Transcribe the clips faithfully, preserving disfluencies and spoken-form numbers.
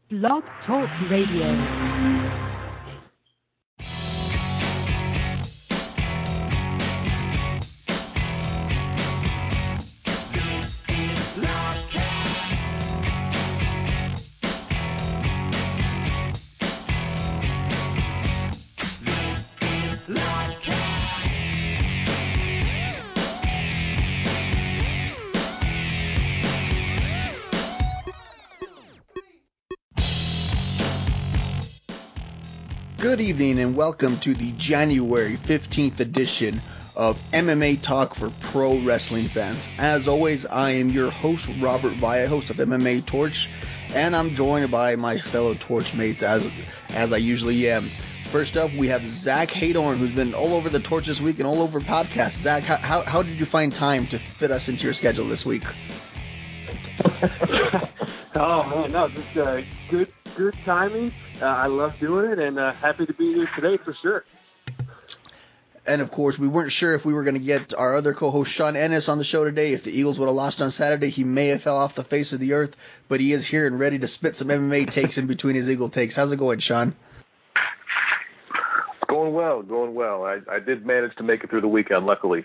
Blog Talk Radio. Good evening and welcome to the January fifteenth edition of M M A Talk for Pro Wrestling Fans. As always, I am your host, Robert Villa, host of M M A Torch, and I'm joined by my fellow Torch mates as, as I usually am. First up, we have Zach Haydorn, who's been all over the Torch this week and all over podcasts. Zach, how, how, how did you find time to fit us into your schedule this week? Oh man, no, just uh, good, good timing. Uh, I love doing it, and uh, happy to be here today for sure. And of course, we weren't sure if we were going to get our other co-host Sean Ennis on the show today. If the Eagles would have lost on Saturday, he may have fell off the face of the earth, but he is here and ready to spit some M M A takes in between his Eagle takes. How's it going, Sean? It's going well, going well. I, I did manage to make it through the weekend, luckily.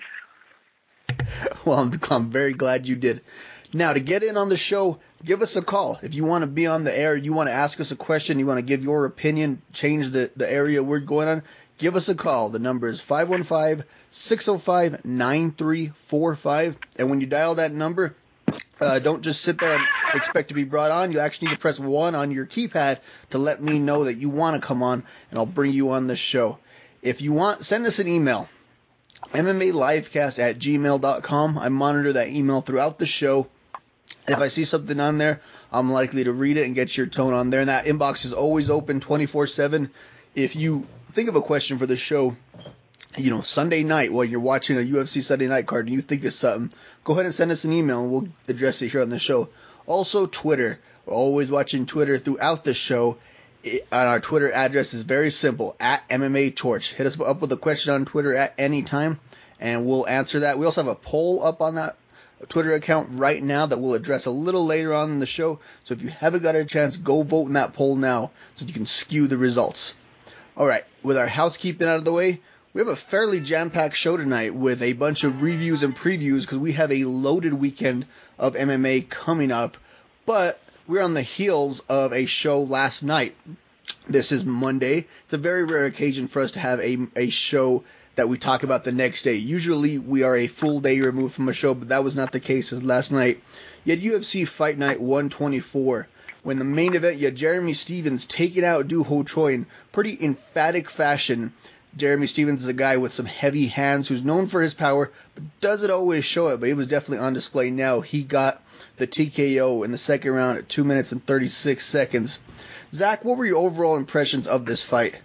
Well, I'm, I'm very glad you did. Now, to get in on the show, give us a call. If you want to be on the air, you want to ask us a question, you want to give your opinion, change the, the area we're going on, give us a call. The number is five one five, six oh five, nine three four five. And when you dial that number, uh, don't just sit there and expect to be brought on. You actually need to press one on your keypad to let me know that you want to come on, and I'll bring you on the show. If you want, send us an email. M M A Livecast at gmail dot com. I monitor that email throughout the show. If I see something on there, I'm likely to read it and get your tone on there. And that inbox is always open twenty-four seven. If you think of a question for the show, you know, Sunday night while you're watching a U F C Sunday night card and you think of something, go ahead and send us an email and we'll address it here on the show. Also, Twitter. We're always watching Twitter throughout the show. It, and our Twitter address is very simple, at M M A Torch. Hit us up with a question on Twitter at any time, and we'll answer that. We also have a poll up on that Twitter account right now that we'll address a little later on in the show. So if you haven't got a chance, go vote in that poll now so you can skew the results. All right, with our housekeeping out of the way, we have a fairly jam-packed show tonight with a bunch of reviews and previews because we have a loaded weekend of M M A coming up. But we're on the heels of a show last night. This is Monday. It's a very rare occasion for us to have a, a show that we talk about the next day. Usually we are a full day removed from a show, but that was not the case as last night. You had U F C Fight Night one twenty-four. When the main event, you had Jeremy Stephens taking out Doo Ho Choi in pretty emphatic fashion. Jeremy Stephens is a guy with some heavy hands who's known for his power, but doesn't always show it, but he was definitely on display now. He got the T K O in the second round at two minutes and thirty-six seconds. Zach, what were your overall impressions of this fight?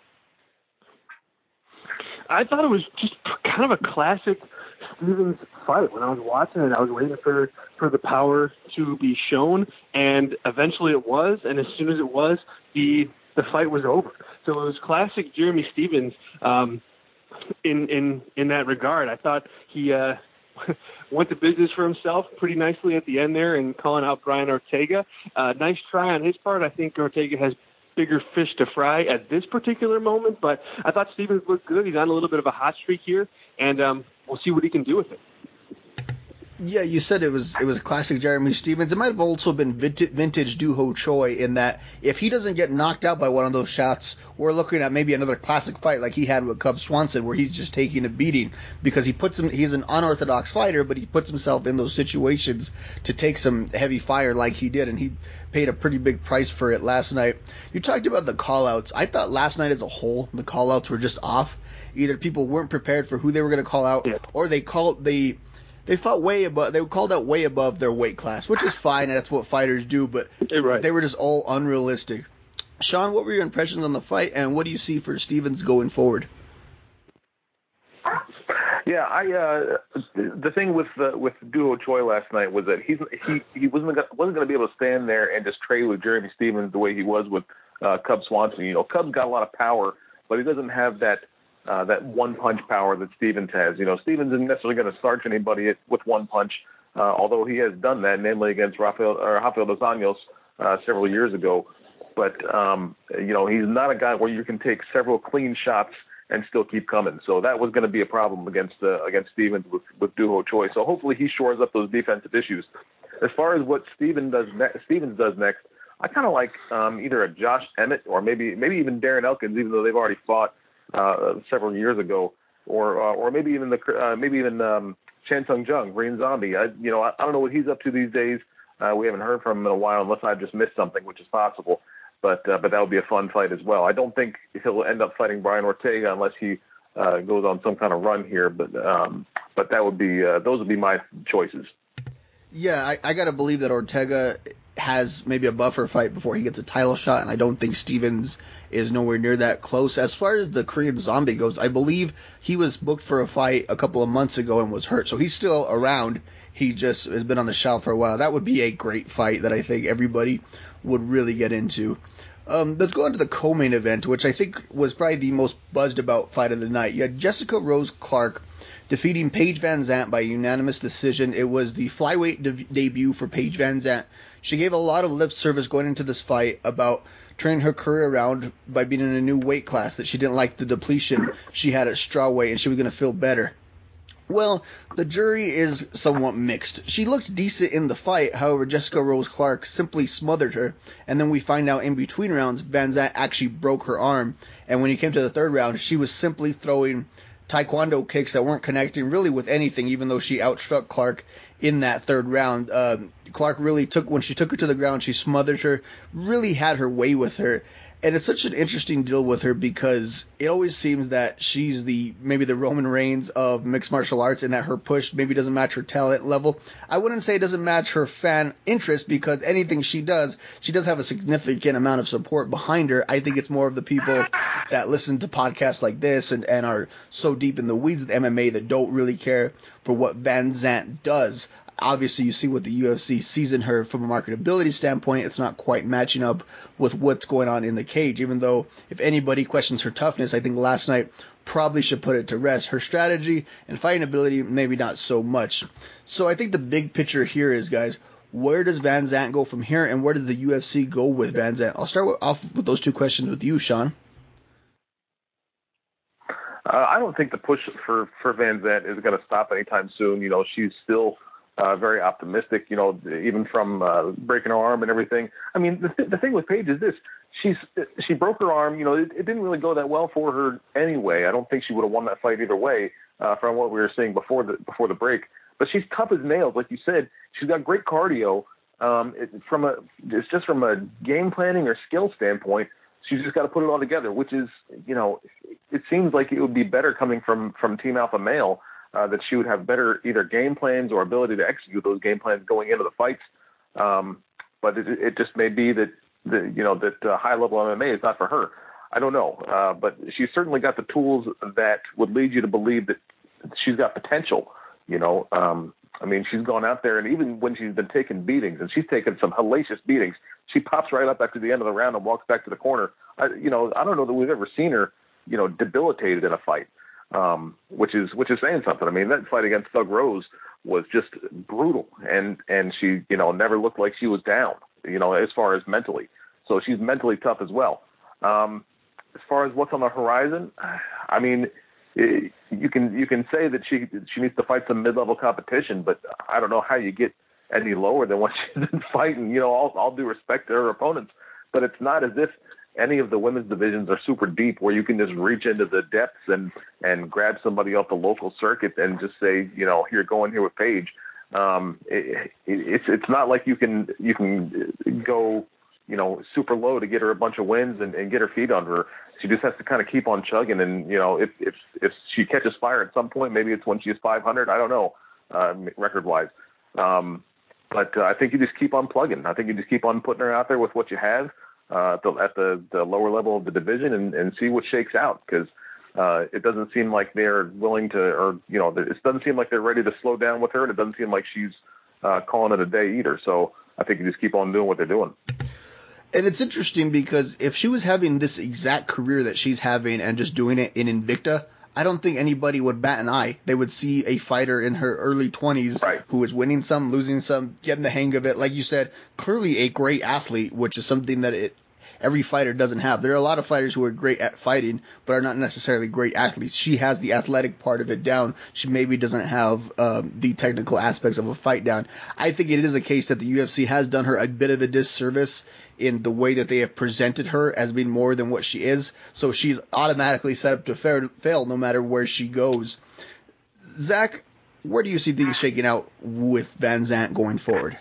I thought it was just kind of a classic Stephens fight. When I was watching it, I was waiting for, for the power to be shown, and eventually it was, and as soon as it was, the the fight was over. So it was classic Jeremy Stephens um, in, in, in that regard. I thought he uh, went to business for himself pretty nicely at the end there and calling out Brian Ortega. Uh, nice try on his part. I think Ortega has bigger fish to fry at this particular moment, but I thought Stephens looked good. He's on a little bit of a hot streak here, and um, we'll see what he can do with it. Yeah, you said it was it was classic Jeremy Stephens. It might have also been vintage, vintage Doo Ho Choi in that if he doesn't get knocked out by one of those shots, we're looking at maybe another classic fight like he had with Cub Swanson where he's just taking a beating because he puts him. He's an unorthodox fighter, but he puts himself in those situations to take some heavy fire like he did, and he paid a pretty big price for it last night. You talked about the call-outs. I thought last night as a whole, the call-outs were just off. Either people weren't prepared for who they were going to call out, yeah. or they called they they fought way above. They were called out way above their weight class, which is fine. And that's what fighters do. But right. They were just all unrealistic. Sean, what were your impressions on the fight, and what do you see for Stephens going forward? Yeah, I uh, the thing with uh, with Doo Ho Choi last night was that he's he he wasn't gonna, wasn't going to be able to stand there and just trade with Jeremy Stephens the way he was with uh, Cub Swanson. You know, Cub's got a lot of power, but he doesn't have that uh, that one punch power that Stephens has. You know, Stephens isn't necessarily going to starch anybody with one punch, uh, although he has done that, namely against Rafael or Rafael dos Anjos uh, several years ago. but um, you know, he's not a guy where you can take several clean shots and still keep coming. So that was going to be a problem against uh, against Stevens with, with Doo Ho Choi. So hopefully he shores up those defensive issues. As far as what Stevens does, ne- Stevens does next, I kind of like um, either a Josh Emmett or maybe maybe even Darren Elkins, even though they've already fought uh, several years ago, or uh, or maybe even the uh, maybe even um, Chan Sung Jung, Green Zombie. I, you know, I, I don't know what he's up to these days. Uh, we haven't heard from him in a while, unless I've just missed something, which is possible. But uh, but that would be a fun fight as well. I don't think he'll end up fighting Brian Ortega unless he uh, goes on some kind of run here. But um, but that would be uh, those would be my choices. Yeah, I, I got to believe that Ortega has maybe a buffer fight before he gets a title shot, and I don't think Stevens is nowhere near that close. As far as the Korean Zombie goes, I believe he was booked for a fight a couple of months ago and was hurt, so he's still around. He just has been on the shelf for a while. That would be a great fight that I think everybody would really get into. Um, let's go on to the co-main event, which I think was probably the most buzzed about fight of the night. You had Jessica Rose Clark defeating Paige Van Zant by unanimous decision. It was the flyweight de- debut for Paige Van Zant. She gave a lot of lip service going into this fight about turning her career around by being in a new weight class, that she didn't like the depletion she had at strawweight and she was going to feel better. Well, the jury is somewhat mixed. She looked decent in the fight, however, Jessica Rose Clark simply smothered her, and then we find out in between rounds, Van Zant actually broke her arm, and when you came to the third round, she was simply throwing taekwondo kicks that weren't connecting really with anything, even though she outstruck Clark in that third round. Um, Clark really took, when she took her to the ground, she smothered her, really had her way with her. And it's such an interesting deal with her because it always seems that she's the maybe the Roman Reigns of mixed martial arts, and that her push maybe doesn't match her talent level. I wouldn't say it doesn't match her fan interest, because anything she does, she does have a significant amount of support behind her. I think it's more of the people that listen to podcasts like this and, and are so deep in the weeds of M M A that don't really care for what Van Zant does. Obviously, you see what the U F C sees in her from a marketability standpoint. It's not quite matching up with what's going on in the cage, even though if anybody questions her toughness, I think last night probably should put it to rest. Her strategy and fighting ability, maybe not so much. So I think the big picture here is, guys, where does Van Zant go from here, and where does the U F C go with Van Zant? I'll start with, off with those two questions with you, Sean. Uh, I don't think the push for, for Van Zant is going to stop anytime soon. You know, she's still Uh, very optimistic, you know, even from uh, breaking her arm and everything. I mean, the, th- the thing with Paige is this: she's she broke her arm. You know, it, it didn't really go that well for her anyway. I don't think she would have won that fight either way, uh, from what we were seeing before the before the break. But she's tough as nails, like you said. She's got great cardio. Um, it, from a it's just from a game planning or skill standpoint, she's just got to put it all together. Which is, you know, it seems like it would be better coming from from Team Alpha Male. Uh, that she would have better either game plans or ability to execute those game plans going into the fights. Um, but it, it just may be that the, you know, that uh, high level M M A is not for her. I don't know. Uh, but she's certainly got the tools that would lead you to believe that she's got potential. You know, um, I mean, she's gone out there, and even when she's been taking beatings, and she's taken some hellacious beatings, she pops right up after the end of the round and walks back to the corner. I, you know, I don't know that we've ever seen her, you know, debilitated in a fight. Um, which is which is saying something. I mean, that fight against Thug Rose was just brutal, and and she, you know, never looked like she was down, you know, as far as mentally. So she's mentally tough as well. Um, as far as what's on the horizon, I mean, it, you can you can say that she she needs to fight some mid-level competition, but I don't know how you get any lower than what she's been fighting. You know, all all due respect to her opponents, but it's not as if any of the women's divisions are super deep where you can just reach into the depths and, and grab somebody off the local circuit and just say, you know, here, go in here with Paige. Um, it, it, it's, it's not like you can, you can go, you know, super low to get her a bunch of wins and, and get her feet under her. She just has to kind of keep on chugging. And, you know, if, if, if she catches fire at some point, maybe it's when she's five hundred, I don't know, uh, record wise. Um, but uh, I think you just keep on plugging. I think you just keep on putting her out there with what you have. Uh, at, the, at the, the lower level of the division and, and see what shakes out, because uh, it doesn't seem like they're willing to, or, you know, it doesn't seem like they're ready to slow down with her, and it doesn't seem like she's uh, calling it a day either. So I think you just keep on doing what they're doing. And it's interesting because if she was having this exact career that she's having and just doing it in Invicta, I don't think anybody would bat an eye. They would see a fighter in her early twenties right. who is winning some, losing some, getting the hang of it. Like you said, clearly a great athlete, which is something that it every fighter doesn't have. There are a lot of fighters who are great at fighting, but are not necessarily great athletes. She has the athletic part of it down. She maybe doesn't have um, the technical aspects of a fight down. I think it is a case that the U F C has done her a bit of a disservice in the way that they have presented her as being more than what she is. So she's automatically set up to fair, fail no matter where she goes. Zach, where do you see things shaking out with Van Zandt going forward?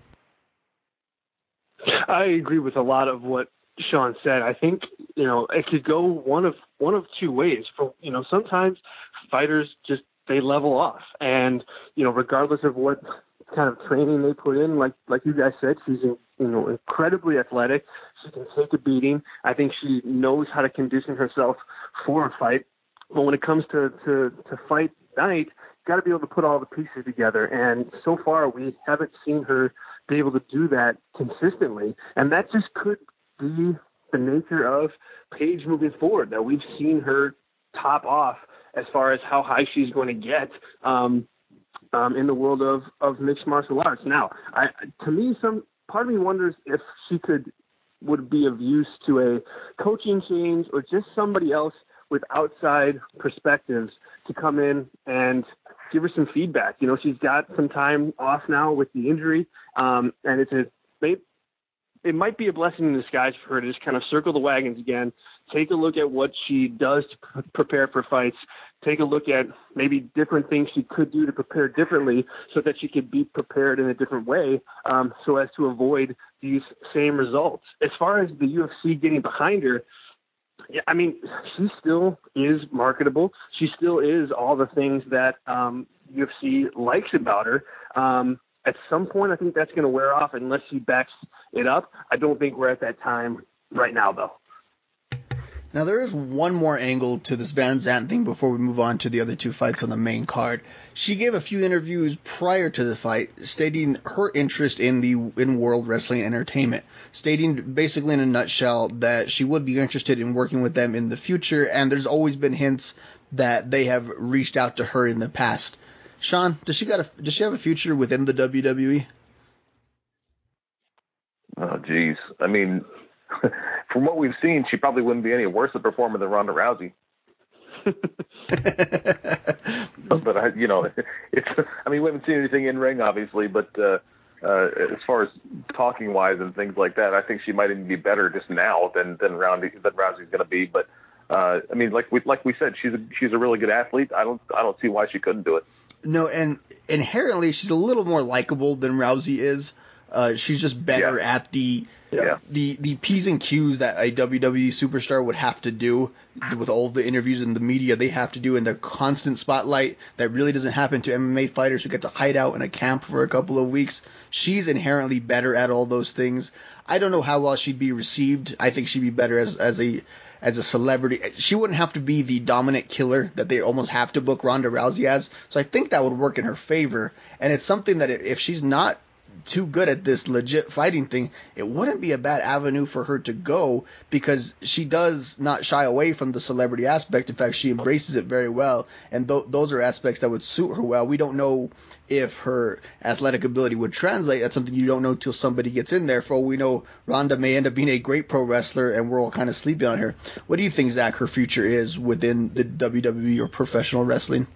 I agree with a lot of what Sean said. I think, you know, it could go one of one of two ways. For, you know, sometimes fighters just, they level off, and, you know, regardless of what kind of training they put in, like like you guys said, she's, you know, incredibly athletic. She can take a beating. I think she knows how to condition herself for a fight. But when it comes to to, to fight night, got to be able to put all the pieces together. And so far, we haven't seen her be able to do that consistently. And that just could be the nature of Paige moving forward, that we've seen her top off as far as how high she's going to get um, um, in the world of, of mixed martial arts. Now, I, to me, some part of me wonders if she could would be of use to a coaching change or just somebody else with outside perspectives to come in and give her some feedback. You know, she's got some time off now with the injury, um, and it's a they, it might be a blessing in disguise for her to just kind of circle the wagons again, take a look at what she does to p- prepare for fights, take a look at maybe different things she could do to prepare differently so that she could be prepared in a different way, um, so as to avoid these same results. As far as the U F C getting behind her, yeah, I mean, she still is marketable. She still is all the things that um, U F C likes about her. Um, at some point, I think that's going to wear off unless she backs it up. I don't think we're at that time right now, though. Now, there is one more angle to this Van Zandt thing before we move on to the other two fights on the main card. She gave a few interviews prior to the fight stating her interest in the in World Wrestling Entertainment, stating basically in a nutshell that she would be interested in working with them in the future, and there's always been hints that they have reached out to her in the past. Sean, does she got a, does she have a future within the W W E? Oh, geez. I mean, from what we've seen, she probably wouldn't be any worse a performer than Ronda Rousey. but, but I, you know, it's. I mean, we haven't seen anything in ring, obviously, but uh, uh, as far as talking wise and things like that, I think she might even be better just now than than Rousey than Rousey's going to be. But uh, I mean, like we like we said, she's a, she's a really good athlete. I don't I don't see why she couldn't do it. No, and inherently she's a little more likable than Rousey is. Uh, she's just better yeah. at the yeah. the the P's and Q's that a W W E superstar would have to do with all the interviews and the media they have to do in the constant spotlight that really doesn't happen to M M A fighters who get to hide out in a camp for a couple of weeks. She's inherently better at all those things. I don't know how well she'd be received. I think she'd be better as as a as a celebrity. She wouldn't have to be the dominant killer that they almost have to book Ronda Rousey as. So I think that would work in her favor. And it's something that if she's not too good at this legit fighting thing, it wouldn't be a bad avenue for her to go, because she does not shy away from the celebrity aspect. In fact, she embraces it very well, and th- those are aspects that would suit her well. We don't know if her athletic ability would translate. That's something you don't know till somebody gets in there. For all we know, Ronda may end up being a great pro wrestler, and we're all kind of sleeping on her. What do you think, Zach, her future is within the W W E or professional wrestling?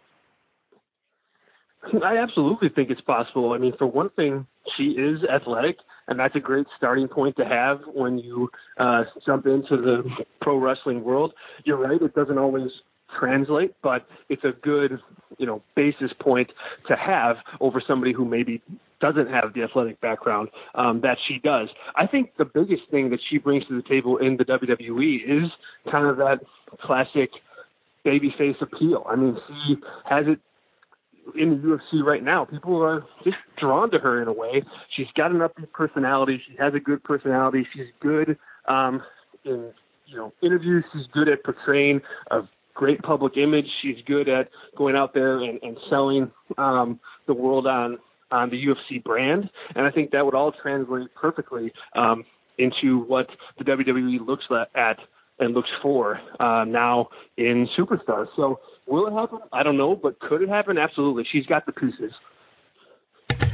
I absolutely think it's possible. I mean, for one thing, she is athletic, and that's a great starting point to have when you uh, jump into the pro wrestling world. You're right, it doesn't always translate, but it's a good, you know, basis point to have over somebody who maybe doesn't have the athletic background um, that she does. I think the biggest thing that she brings to the table in the W W E is kind of that classic babyface appeal. I mean, she has it in the U F C right now. People are just drawn to her in a way. She's got an upbeat personality. She has a good personality. She's good um, in you know interviews. She's good at portraying a great public image. She's good at going out there and, and selling um, the world on on the U F C brand. And I think that would all translate perfectly um, into what the W W E looks at and looks for uh, now in superstars. So will it happen? I don't know, but could it happen? Absolutely. She's got the pieces.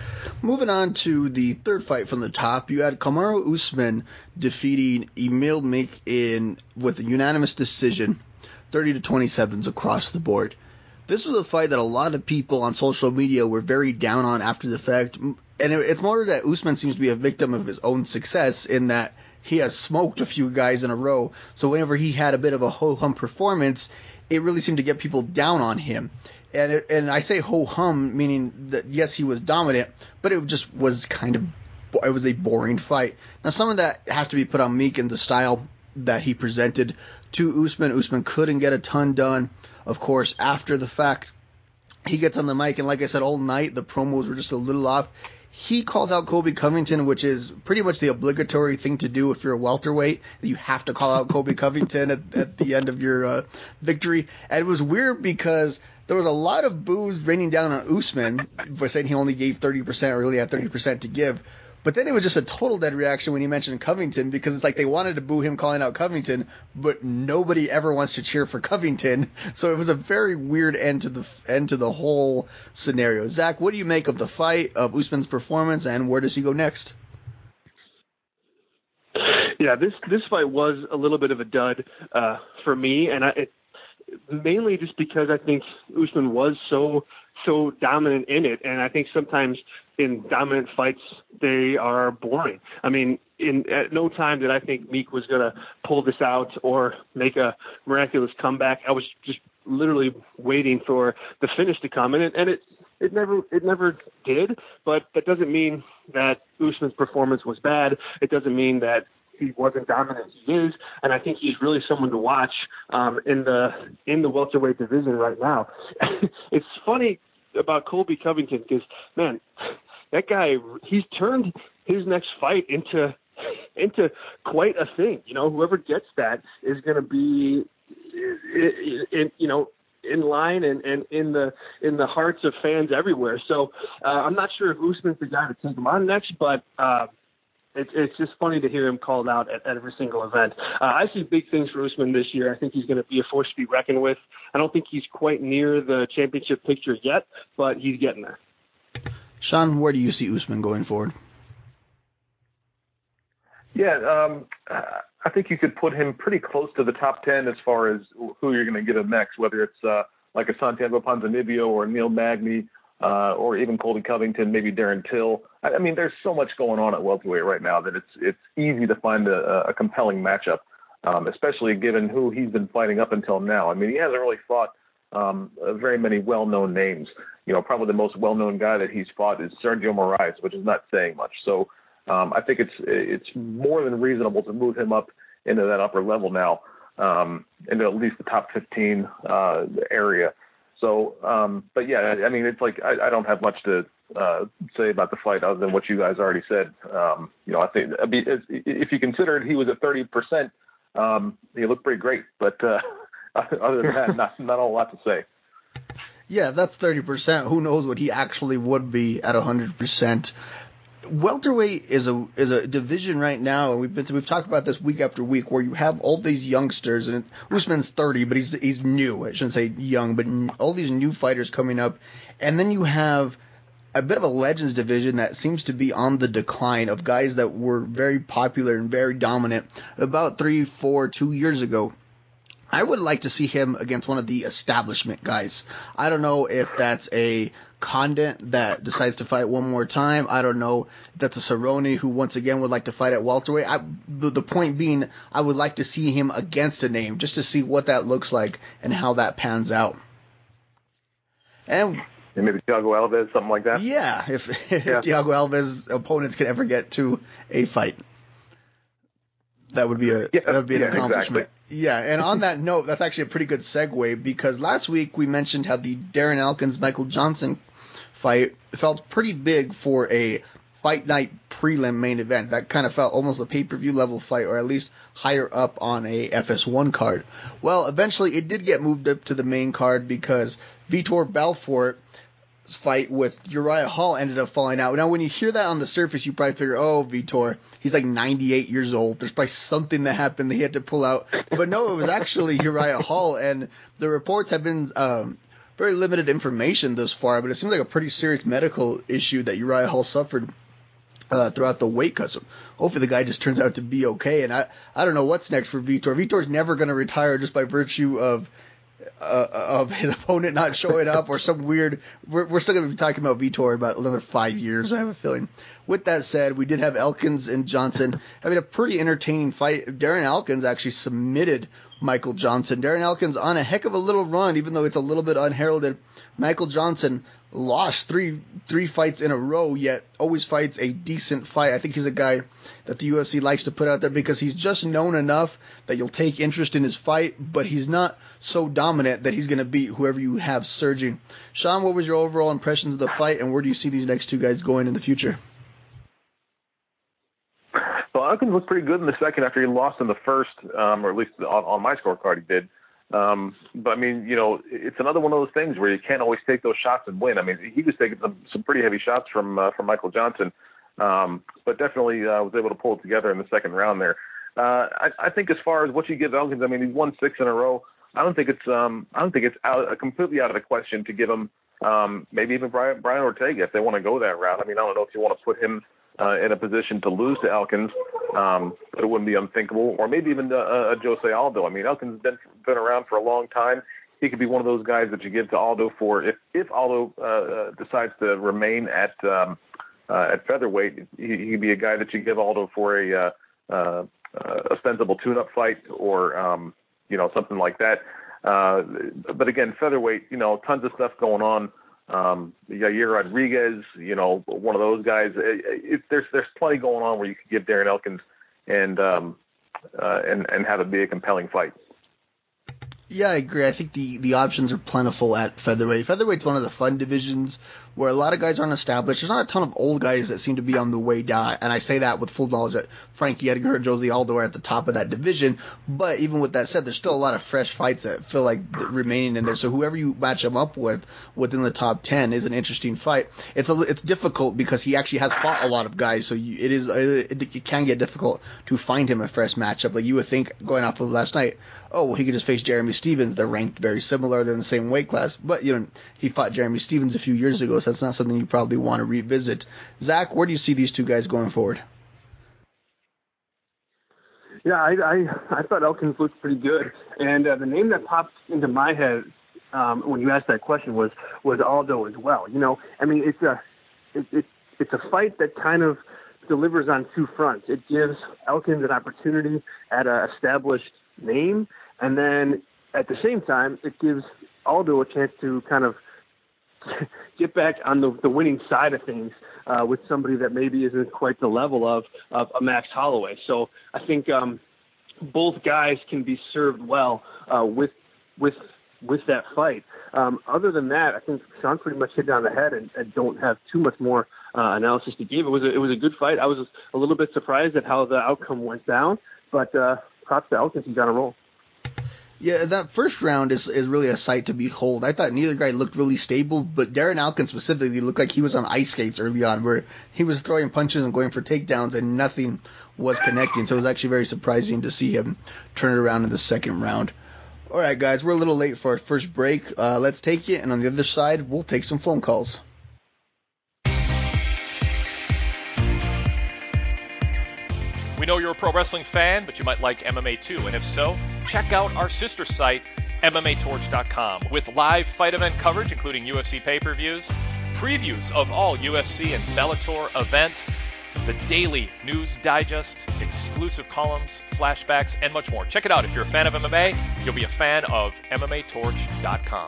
moving on to the third fight from the top, you had Kamaru Usman defeating Emil Meek in with a unanimous decision, thirty to twenty-sevens across the board. This was a fight that a lot of people on social media were very down on after the fact, and it, it's more that Usman seems to be a victim of his own success in that he has smoked a few guys in a row, so whenever he had a bit of a ho-hum performance, it really seemed to get people down on him. And it, and I say ho-hum, meaning that, yes, he was dominant, but it just was kind of, it was a boring fight. Now, some of that has to be put on Meek in the style that he presented to Usman. Usman couldn't get a ton done. Of course, after the fact, he gets on the mic, and like I said, all night, the promos were just a little off. He calls out Colby Covington, which is pretty much the obligatory thing to do if you're a welterweight. You have to call out Colby Covington at, at the end of your uh, victory. And it was weird because there was a lot of boos raining down on Usman for saying he only gave thirty percent or really had thirty percent to give. But then it was just a total dead reaction when he mentioned Covington, because it's like they wanted to boo him calling out Covington, but nobody ever wants to cheer for Covington. So it was a very weird end to the end to the whole scenario. Zach, what do you make of the fight, of Usman's performance, and where does he go next? Yeah, this this fight was a little bit of a dud uh, for me, and I, it, mainly just because I think Usman was so so dominant in it, and I think sometimes in dominant fights they are boring. I mean, in at no time did I think Meek was going to pull this out or make a miraculous comeback. I was just literally waiting for the finish to come, and it and it it never it never did. But that doesn't mean that Usman's performance was bad. It doesn't mean that he wasn't dominant. He is, and I think he's really someone to watch um, in the in the welterweight division right now. It's funny about Colby Covington because, man, that guy, he's turned his next fight into into quite a thing. You know, whoever gets that is going to be, in, in, you know, in line and, and in the in the hearts of fans everywhere. So uh, I'm not sure if Usman's the guy to take him on next, but uh, It's it's just funny to hear him called out at, at every single event. Uh, I see big things for Usman this year. I think he's going to be a force to be reckoned with. I don't think he's quite near the championship picture yet, but he's getting there. Sean, where do you see Usman going forward? Yeah, um, I think you could put him pretty close to the top ten as far as who you're going to get him next, whether it's uh, like a Santiago Ponzinibbio or Neil Magny, Uh, or even Colby Covington, maybe Darren Till. I, I mean, there's so much going on at welterweight right now that it's it's easy to find a, a compelling matchup, um, especially given who he's been fighting up until now. I mean, he hasn't really fought um, very many well-known names. You know, probably the most well-known guy that he's fought is Sergio Moraes, which is not saying much. So um, I think it's it's more than reasonable to move him up into that upper level now, um, into at least the top fifteen uh, area. So, um, but yeah, I mean, it's like I, I don't have much to uh, say about the fight other than what you guys already said. Um, you know, I think I mean, if you considered he was at thirty percent, um, he looked pretty great. But uh, other than that, not not a whole lot to say. Yeah, that's thirty percent. Who knows what he actually would be at one hundred percent. Welterweight is a is a division right now, and we've been we've talked about this week after week, where you have all these youngsters, and Usman's thirty, but he's he's new. I shouldn't say young, but all these new fighters coming up, and then you have a bit of a legends division that seems to be on the decline of guys that were very popular and very dominant about three, four, two years ago. I would like to see him against one of the establishment guys. I don't know if that's a Condit that decides to fight one more time. I don't know if that's a Cerrone who once again would like to fight at welterweight. I, the, the point being, I would like to see him against a name just to see what that looks like and how that pans out. And, and maybe Thiago Alves, something like that. Yeah, if, if yeah. Thiago Alves' opponents could ever get to a fight. That would be a yeah, that would be an yeah, accomplishment. Exactly. Yeah, and on that note, that's actually a pretty good segue, because last week we mentioned how the Darren Elkins Michael Johnson fight felt pretty big for a fight night prelim main event. That kind of felt almost a pay-per-view level fight, or at least higher up on a F S one card. Well, eventually it did get moved up to the main card because Vitor Belfort's fight with Uriah Hall ended up falling out. Now, when you hear that on the surface, you probably figure, oh, Vitor, he's like ninety-eight years old. There's probably something that happened that he had to pull out. But no, it was actually Uriah Hall, and the reports have been um, very limited information thus far, but it seems like a pretty serious medical issue that Uriah Hall suffered uh, throughout the weight cut. So hopefully the guy just turns out to be okay. And I, I don't know what's next for Vitor. Vitor's never going to retire just by virtue of uh, of his opponent not showing up or some weird. We're, we're still going to be talking about Vitor in about another five years, I have a feeling. With that said, we did have Elkins and Johnson having a pretty entertaining fight. Darren Elkins actually submitted Michael Johnson. Darren Elkins on a heck of a little run, even though it's a little bit unheralded. Michael Johnson lost three three fights in a row, yet always fights a decent fight. I think he's a guy that the U F C likes to put out there because he's just known enough that you'll take interest in his fight, but he's not so dominant that he's going to beat whoever you have surging. Sean, what was your overall impressions of the fight, and where do you see these next two guys going in the future? Well, Elkins looked pretty good in the second after he lost in the first, um, or at least on, on my scorecard he did. Um, but I mean, you know, it's another one of those things where you can't always take those shots and win. I mean, he was taking some, some pretty heavy shots from uh, from Michael Johnson, um, but definitely uh, was able to pull it together in the second round there. Uh, I, I think as far as what you give Elkins, I mean, he's won six in a row. I don't think it's um, I don't think it's out, uh, completely out of the question to give him um, maybe even Brian, Brian Ortega if they want to go that route. I mean, I don't know if you want to put him Uh, in a position to lose to Elkins, um, but it wouldn't be unthinkable. Or maybe even uh, uh, Jose Aldo. I mean, Elkins has been been around for a long time. He could be one of those guys that you give to Aldo for if if Aldo uh, uh, decides to remain at um, uh, at featherweight. He, he'd be a guy that you give Aldo for a uh, uh, uh, ostensible tune-up fight or um, you know something like that. Uh, but again, featherweight, you know, tons of stuff going on. Um, Yair Rodriguez, you know, one of those guys. It, it, there's there's plenty going on where you could give Darren Elkins and um, uh, and and have it be a compelling fight. Yeah, I agree. I think the, the options are plentiful at featherweight. Featherweight's one of the fun divisions where a lot of guys aren't established. There's not a ton of old guys that seem to be on the way down, and I say that with full knowledge that Frankie Edgar and Jose Aldo are at the top of that division. But even with that said, there's still a lot of fresh fights that feel like remaining in there. So whoever you match him up with within the top ten is an interesting fight. It's a, it's difficult because he actually has fought a lot of guys, so you, it is it, it can get difficult to find him a fresh matchup. Like you would think going off of last night, oh, well, he could just face Jeremy Stevens. They're ranked very similar. They're in the same weight class. But, you know, he fought Jeremy Stevens a few years ago, so that's not something you probably want to revisit. Zach, where do you see these two guys going forward? Yeah, I I, I thought Elkins looked pretty good. And uh, the name that popped into my head um, when you asked that question was was Aldo as well. You know, I mean, it's a, it, it, it's a fight that kind of delivers on two fronts. It gives Elkins an opportunity at an established name, and then at the same time, it gives Aldo a chance to kind of get back on the, the winning side of things uh, with somebody that maybe isn't quite the level of, of a Max Holloway. So I think um, both guys can be served well uh, with with with that fight. Um, other than that, I think Sean pretty much hit it on the head, and, and don't have too much more uh, analysis to give. It was a, it was a good fight. I was a little bit surprised at how the outcome went down, but uh, props to Elkins. He's on a roll. Yeah, that first round is, is really a sight to behold. I thought neither guy looked really stable, but Darren Elkins specifically looked like he was on ice skates early on, where he was throwing punches and going for takedowns and nothing was connecting. So it was actually very surprising to see him turn it around in the second round. All right, guys, we're a little late for our first break. Uh, let's take it, and on the other side, we'll take some phone calls. We know you're a pro wrestling fan, but you might like M M A too, and if so, check out our sister site, M M A Torch dot com, with live fight event coverage, including U F C pay-per-views, previews of all U F C and Bellator events, the daily news digest, exclusive columns, flashbacks, and much more. Check it out. If you're a fan of M M A, you'll be a fan of M M A Torch dot com.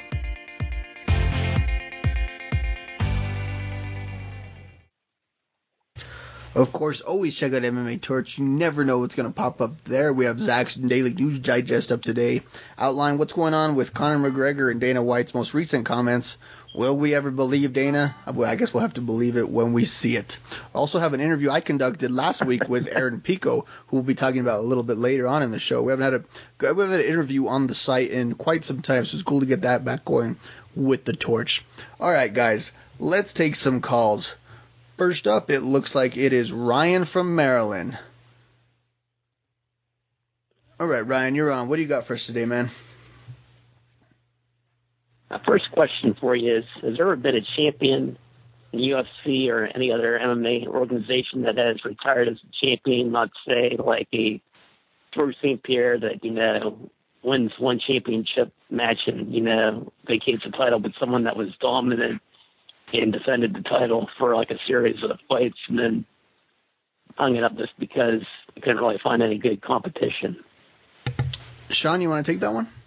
Of course, always check out M M A Torch. You never know what's going to pop up there. We have Zach's Daily News Digest up today. Outline what's going on with Conor McGregor and Dana White's most recent comments. Will we ever believe Dana? Well, I guess we'll have to believe it when we see it. I also have an interview I conducted last week with Aaron Pico, who we'll be talking about a little bit later on in the show. We haven't had a we haven't had an interview on the site in quite some time, so it's cool to get that back going with the Torch. All right, guys, let's take some calls. First up, it looks like it is Ryan from Maryland. All right, Ryan, you're on. What do you got for us today, man? Uh, my first question for you is, has there ever been a champion in U F C or any other M M A organization that has retired as a champion, let's say like a George Saint Pierre that, you know, wins one championship match and, you know, vacates the title, but someone that was dominant and defended the title for like a series of fights and then hung it up just because I couldn't really find any good competition? Sean, you want to take that one?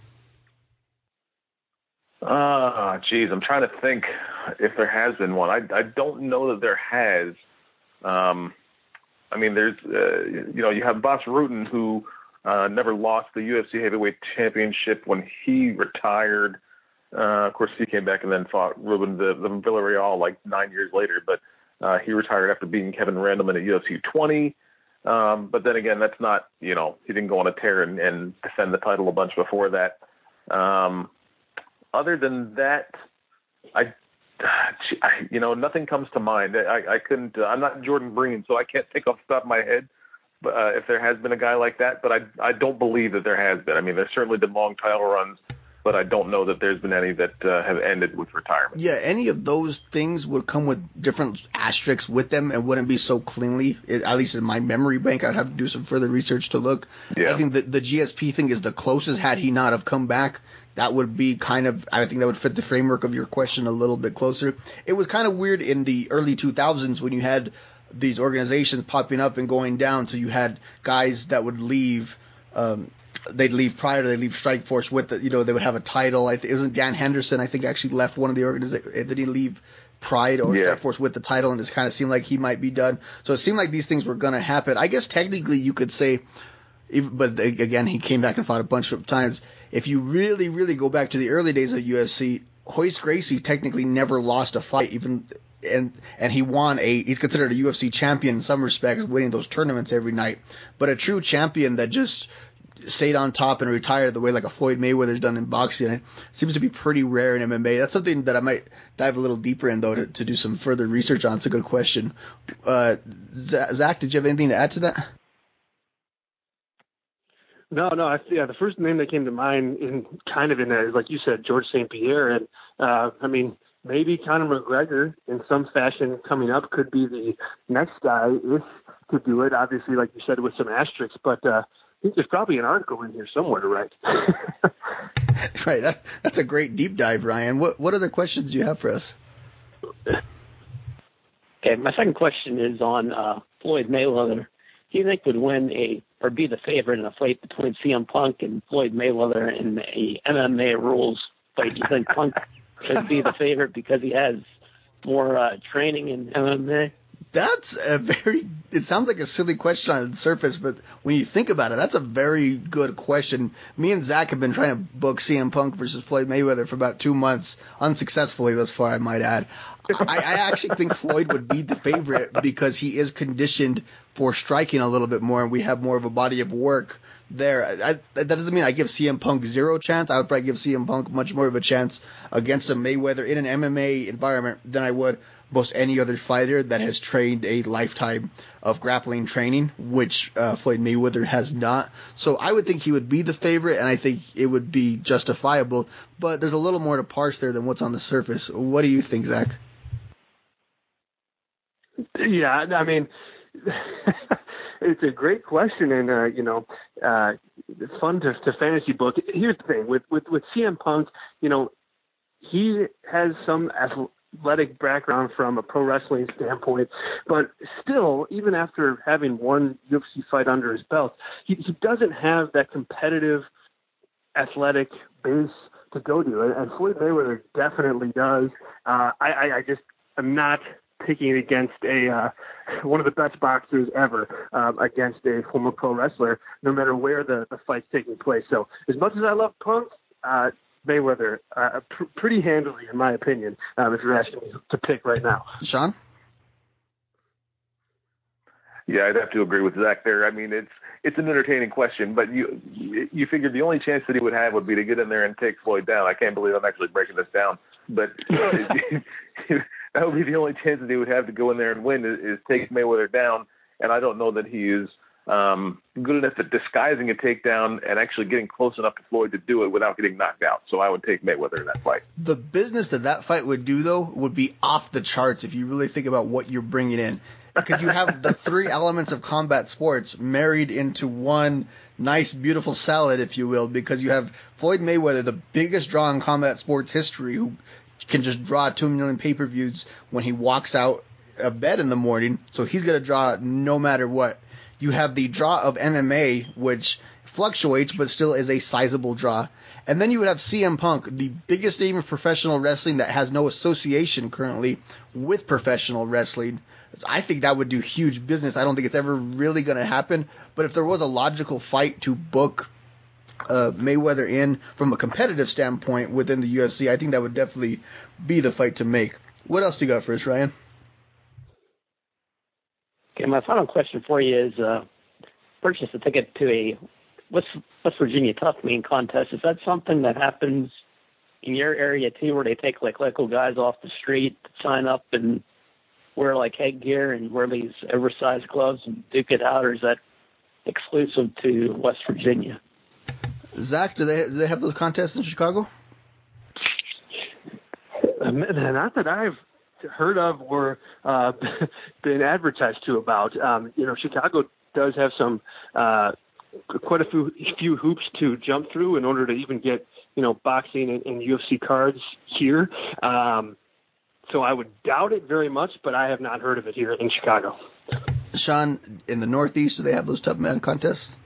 Ah, uh, geez, I'm trying to think if there has been one. I, I don't know that there has. Um, I mean, there's, uh, you know, you have Bas Rutten, who uh, never lost the U F C heavyweight championship when he retired. Uh, of course, he came back and then fought Ruben the, the Villarreal like nine years later, but uh, he retired after beating Kevin Randleman at U F C twenty. Um, but then again, that's not, you know, he didn't go on a tear and, and defend the title a bunch before that. Um, Other than that, I, I, you know, nothing comes to mind. I, I couldn't. Uh, I'm not Jordan Breen, so I can't think off the top of my head. But uh, if there has been a guy like that, but I, I don't believe that there has been. I mean, there's certainly been long title runs, but I don't know that there's been any that uh, have ended with retirement. Yeah, any of those things would come with different asterisks with them and wouldn't be so cleanly, at least in my memory bank. I'd have to do some further research to look. Yeah. I think that the G S P thing is the closest. Had he not have come back, that would be kind of, I think that would fit the framework of your question a little bit closer. It was kind of weird in the early two thousands when you had these organizations popping up and going down. So you had guys that would leave, um, they'd leave Pride or they'd leave Strikeforce with the, you know, they would have a title. I th- it wasn't Dan Henderson, I think, actually left one of the organizations. Did he leave Pride or yeah. Strikeforce with the title, and it kind of seemed like he might be done. So it seemed like these things were going to happen. I guess technically you could say, if, but again, he came back and fought a bunch of times. If you really, really go back to the early days of U F C, Royce Gracie technically never lost a fight, even and and he won a. He's considered a U F C champion in some respects, winning those tournaments every night. But a true champion that just stayed on top and retired the way like a Floyd Mayweather's done in boxing, it seems to be pretty rare in M M A. That's something that I might dive a little deeper in, though, to, to do some further research on. It's a good question. Uh, Zach, did you have anything to add to that? No, no. I, yeah, the first name that came to mind, in kind of in that, is like you said, George Saint Pierre, and uh, I mean, maybe Conor McGregor in some fashion coming up could be the next guy if to do it. Obviously, like you said, with some asterisks, but uh, I think there's probably an article in here somewhere to write. Right. That, that's a great deep dive, Ryan. What what other questions do you have for us? Okay, my second question is on uh, Floyd Mayweather. Do you think would win a or be the favorite in a fight between C M Punk and Floyd Mayweather in a M M A rules fight? Do you think Punk should be the favorite because he has more uh, training in M M A? That's a very, it sounds like a silly question on the surface, but when you think about it, that's a very good question. Me and Zach have been trying to book C M Punk versus Floyd Mayweather for about two months, unsuccessfully thus far, I might add. I, I actually think Floyd would be the favorite because he is conditioned for striking a little bit more, and we have more of a body of work there. I, that doesn't mean I give C M Punk zero chance. I would probably give C M Punk much more of a chance against a Mayweather in an M M A environment than I would most any other fighter that has trained a lifetime of grappling training, which uh, Floyd Mayweather has not. So I would think he would be the favorite, and I think it would be justifiable. But there's a little more to parse there than what's on the surface. What do you think, Zach? Yeah, I mean, it's a great question, and uh, you know, uh, it's fun to, to fantasy book. Here's the thing with with with C M Punk, you know, he has some athletic background from a pro wrestling standpoint, but still, even after having one U F C fight under his belt, he, he doesn't have that competitive athletic base to go to, and, and Floyd Mayweather definitely does. Uh, I, I, I just am not picking against a uh, one of the best boxers ever um, against a former pro wrestler, no matter where the, the fight's taking place. So as much as I love Punk, uh, Mayweather, uh, pr- pretty handily, in my opinion, um, if you're asking me to pick right now. Sean? Yeah, I'd have to agree with Zach there. I mean, it's it's an entertaining question, but you you figure the only chance that he would have would be to get in there and take Floyd down. I can't believe I'm actually breaking this down, but that would be the only chance that he would have to go in there and win is, is take Mayweather down. And I don't know that he is um, good enough at disguising a takedown and actually getting close enough to Floyd to do it without getting knocked out. So I would take Mayweather in that fight. The business that that fight would do, though, would be off the charts if you really think about what you're bringing in. Because you have the three elements of combat sports married into one nice, beautiful salad, if you will, because you have Floyd Mayweather, the biggest draw in combat sports history, who can just draw two million pay-per-views when he walks out of bed in the morning, so he's going to draw no matter what. You have the draw of M M A, which fluctuates but still is a sizable draw. And then you would have C M Punk, the biggest name of professional wrestling that has no association currently with professional wrestling. I think that would do huge business. I don't think it's ever really going to happen. But if there was a logical fight to book uh, Mayweather in from a competitive standpoint within the U F C, I think that would definitely be the fight to make. What else do you got for us, Ryan? Okay, my final question for you is, uh, purchase a ticket to a West, West Virginia Tough Man contest. Is that something that happens in your area too, where they take like local guys off the street to sign up and wear like headgear and wear these oversized gloves and duke it out, or is that exclusive to West Virginia? Zach, do they do they have those contests in Chicago? Not that I've heard of or uh, been advertised to about. Um, you know, Chicago does have some uh, quite a few few hoops to jump through in order to even get, you know, boxing and, and U F C cards here. Um, so I would doubt it very much, but I have not heard of it here in Chicago. Sean, in the Northeast, do they have those Tough Man contests?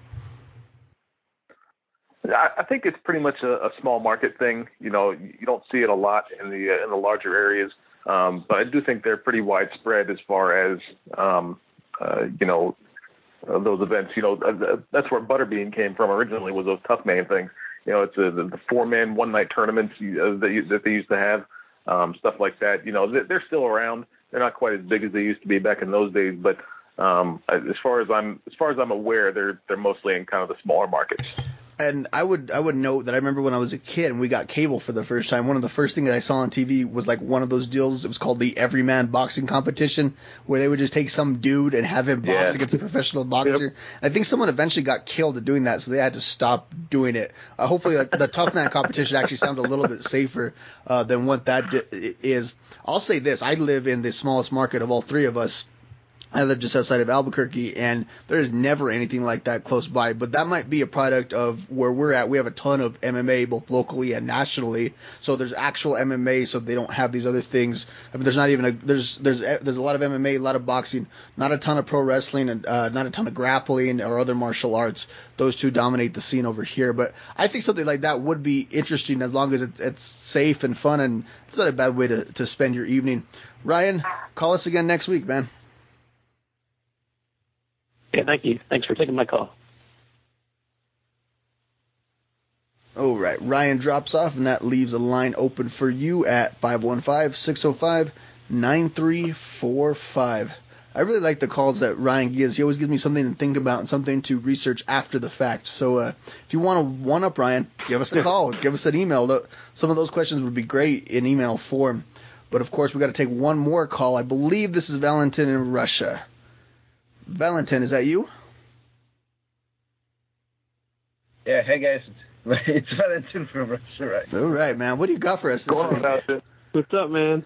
I think it's pretty much a, a small market thing. You know, you don't see it a lot in the uh, in the larger areas, um, but I do think they're pretty widespread as far as um, uh, you know uh, those events. You know, uh, that's where Butterbean came from originally, was those Tough Man things. You know, it's a, the, the four man one night tournaments uh, that, you, that they used to have, um, stuff like that. You know, they're still around. They're not quite as big as they used to be back in those days, but um, as far as I'm as far as I'm aware, they're they're mostly in kind of the smaller markets. And I would I would note that I remember when I was a kid and we got cable for the first time, one of the first things that I saw on T V was like one of those deals. It was called the Everyman Boxing Competition, where they would just take some dude and have him box yeah. against a professional boxer. Yep. I think someone eventually got killed doing that, so they had to stop doing it. Uh, hopefully the, the Tough Man competition actually sounds a little bit safer uh, than what that di- is. I'll say this. I live in the smallest market of all three of us. I live just outside of Albuquerque, and there's never anything like that close by. But that might be a product of where we're at. We have a ton of M M A, both locally and nationally. So there's actual M M A, so they don't have these other things. I mean, there's not even a there's there's there's a lot of M M A, a lot of boxing, not a ton of pro wrestling, and uh, not a ton of grappling or other martial arts. Those two dominate the scene over here. But I think something like that would be interesting as long as it's, it's safe and fun, and it's not a bad way to to spend your evening. Ryan, call us again next week, man. Yeah, thank you. Thanks for taking my call. All right. Ryan drops off, and that leaves a line open for you at five one five, six oh five, nine three four five. I really like the calls that Ryan gives. He always gives me something to think about and something to research after the fact. So uh, if you want to one-up Ryan, give us a call. Give us an email. Some of those questions would be great in email form. But, of course, we got to take one more call. I believe this is Valentin in Russia. Valentin, is that you? Yeah, hey guys, it's Valentin from Russia, right? All right, man. What do you got for us this Go on, week? Valentin. What's up, man?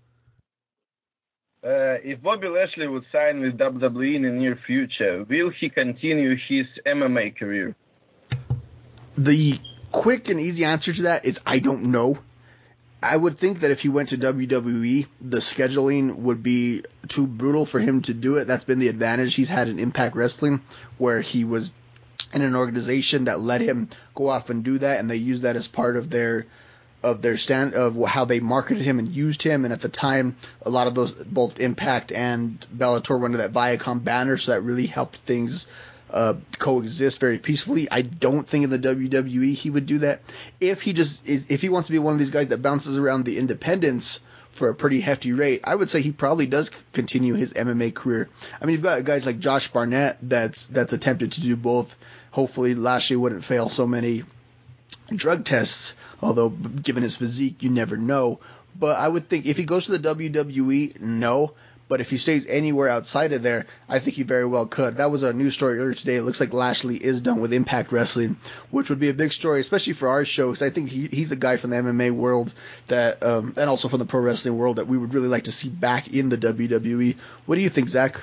Uh, if Bobby Lashley would sign with W W E in the near future, will he continue his M M A career? The quick and easy answer to that is I don't know. I would think that if he went to W W E, the scheduling would be too brutal for him to do it. That's been the advantage he's had in Impact Wrestling, where he was in an organization that let him go off and do that, and they used that as part of their of their stand of how they marketed him and used him. And at the time, a lot of those, both Impact and Bellator, were under that Viacom banner, so that really helped things Uh, coexist very peacefully. I don't think in the W W E he would do that. If he just if he wants to be one of these guys that bounces around the independents for a pretty hefty rate, I would say he probably does continue his M M A career. I mean, you've got guys like Josh Barnett that's that's attempted to do both. Hopefully Lashley wouldn't fail so many drug tests, although given his physique, you never know. But I would think if he goes to the W W E, no. But if he stays anywhere outside of there, I think he very well could. That was a news story earlier today. It looks like Lashley is done with Impact Wrestling, which would be a big story, especially for our show, because I think he, he's a guy from the M M A world that, um, and also from the pro wrestling world that we would really like to see back in the W W E. What do you think, Zach?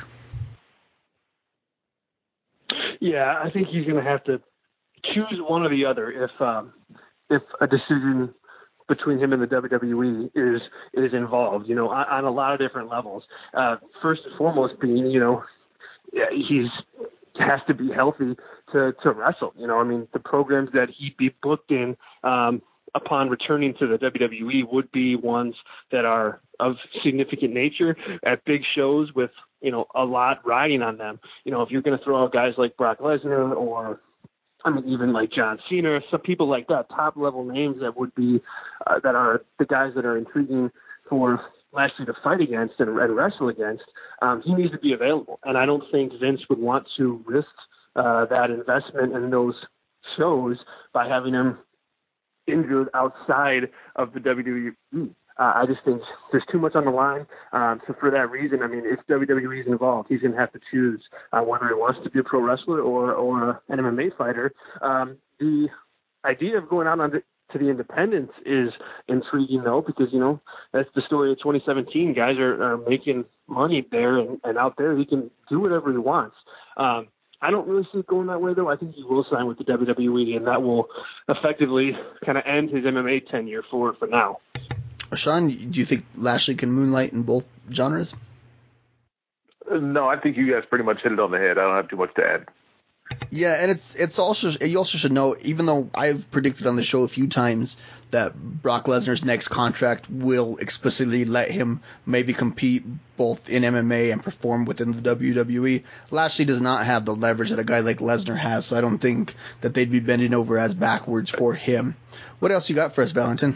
Yeah, I think he's going to have to choose one or the other if um, if a decision between him and the W W E is is involved, you know, on, on a lot of different levels. Uh, first and foremost being, you know, he's has to be healthy to, to wrestle. You know, I mean, the programs that he'd be booked in um, upon returning to the W W E would be ones that are of significant nature at big shows with, you know, a lot riding on them. You know, if you're going to throw out guys like Brock Lesnar or, I mean, even like John Cena, some people like that, top level names that would be, uh, that are the guys that are intriguing for Lashley to fight against and, and wrestle against, um, he needs to be available. And I don't think Vince would want to risk uh, that investment in those shows by having him injured outside of the W W E. Uh, I just think there's too much on the line. Um, so for that reason, I mean, if W W E is involved, he's going to have to choose uh, whether he wants to be a pro wrestler or, or an M M A fighter. Um, the idea of going out on the, to the independents is intriguing, though, because, you know, that's the story of twenty seventeen. Guys are, are making money there, and, and out there he can do whatever he wants. Um, I don't really see it going that way, though. I think he will sign with the W W E, and that will effectively kind of end his M M A tenure for for now. Sean, do you think Lashley can moonlight in both genres? No, I think you guys pretty much hit it on the head. I don't have too much to add. Yeah, and it's it's also you also should know, even though I've predicted on the show a few times that Brock Lesnar's next contract will explicitly let him maybe compete both in M M A and perform within the W W E, Lashley does not have the leverage that a guy like Lesnar has, so I don't think that they'd be bending over as backwards for him. What else you got for us, Valentin?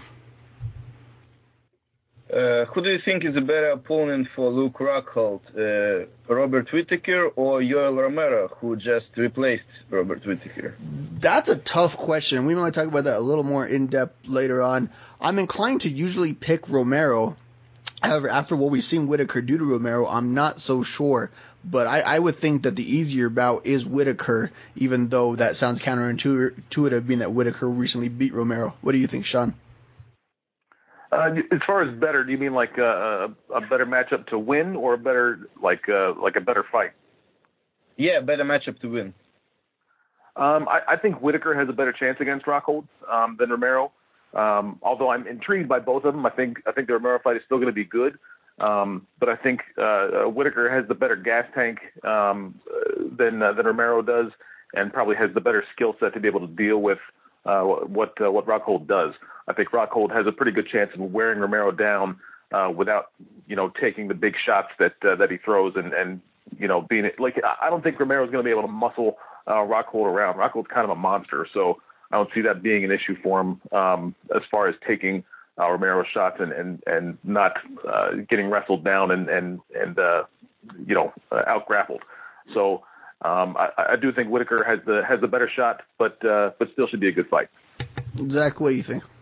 Uh, who do you think is a better opponent for Luke Rockhold, uh, Robert Whittaker or Yoel Romero, who just replaced Robert Whittaker? That's a tough question. We might talk about that a little more in depth later on. I'm inclined to usually pick Romero. However, after what we've seen Whittaker do to Romero, I'm not so sure. But I, I would think that the easier bout is Whittaker, even though that sounds counterintuitive, being that Whittaker recently beat Romero. What do you think, Sean? Uh, as far as better, do you mean like a, a better matchup to win, or a better like uh, like a better fight? Yeah, better matchup to win. Um, I, I think Whittaker has a better chance against Rockhold um, than Romero. Um, although I'm intrigued by both of them, I think I think the Romero fight is still going to be good. Um, but I think uh, Whittaker has the better gas tank um, than uh, than Romero does, and probably has the better skill set to be able to deal with uh, what uh, what Rockhold does. I think Rockhold has a pretty good chance of wearing Romero down uh, without, you know, taking the big shots that uh, that he throws, and, and you know, being like I don't think Romero's going to be able to muscle uh, Rockhold around. Rockhold's kind of a monster, so I don't see that being an issue for him um, as far as taking uh, Romero's shots and and and not uh, getting wrestled down and and and uh, you know uh, out grappled. So um, I, I do think Whittaker has the has the better shot, but uh, but still should be a good fight. Zach, what do you think?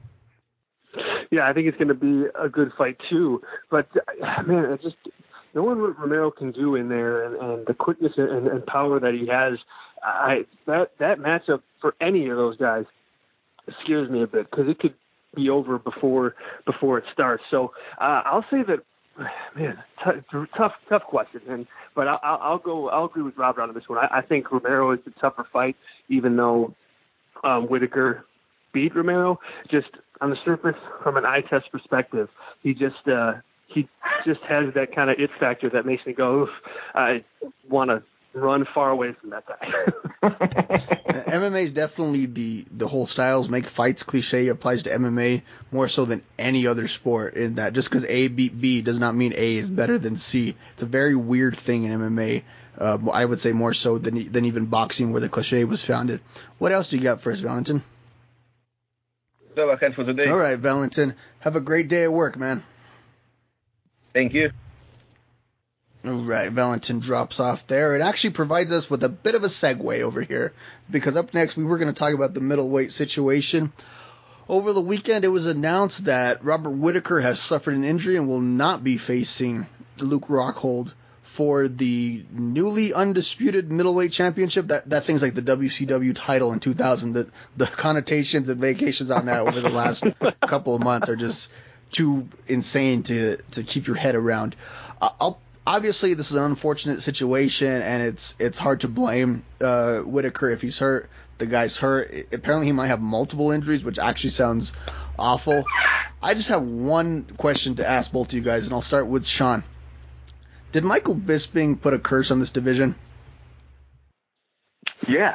Yeah, I think it's going to be a good fight too. But man, it just knowing what Romero can do in there, and, and the quickness and, and power that he has, I that that matchup for any of those guys scares me a bit, because it could be over before before it starts. So uh, I'll say that, man, t- tough tough question. And but I'll, I'll go. I'll agree with Robert on this one. I, I think Romero is the tougher fight, even though um, Whittaker beat Romero. Just on the surface, from an eye test perspective, he just uh, he just has that kind of it factor that makes me go, oof, I want to run far away from that guy. M M A is definitely the, the whole styles make fights cliche applies to M M A more so than any other sport, in that just because A beat B does not mean A is better than C. It's a very weird thing in M M A. Uh, I would say more so than than even boxing, where the cliche was founded. What else do you got for us, Valentin? That's all I had for today. All right, Valentin. Have a great day at work, man. Thank you. All right, Valentin drops off there. It actually provides us with a bit of a segue over here, because up next we were going to talk about the middleweight situation. Over the weekend, it was announced that Robert Whittaker has suffered an injury and will not be facing Luke Rockhold for the newly undisputed middleweight championship. That that thing's like the W C W title in two thousand. The the connotations and vacations on that over the last couple of months are just too insane to to keep your head around. Uh, I'll, obviously, this is an unfortunate situation, and it's it's hard to blame uh, Whitaker if he's hurt. The guy's hurt. Apparently, he might have multiple injuries, which actually sounds awful. I just have one question to ask both of you guys, and I'll start with Sean. Did Michael Bisping put a curse on this division? Yeah.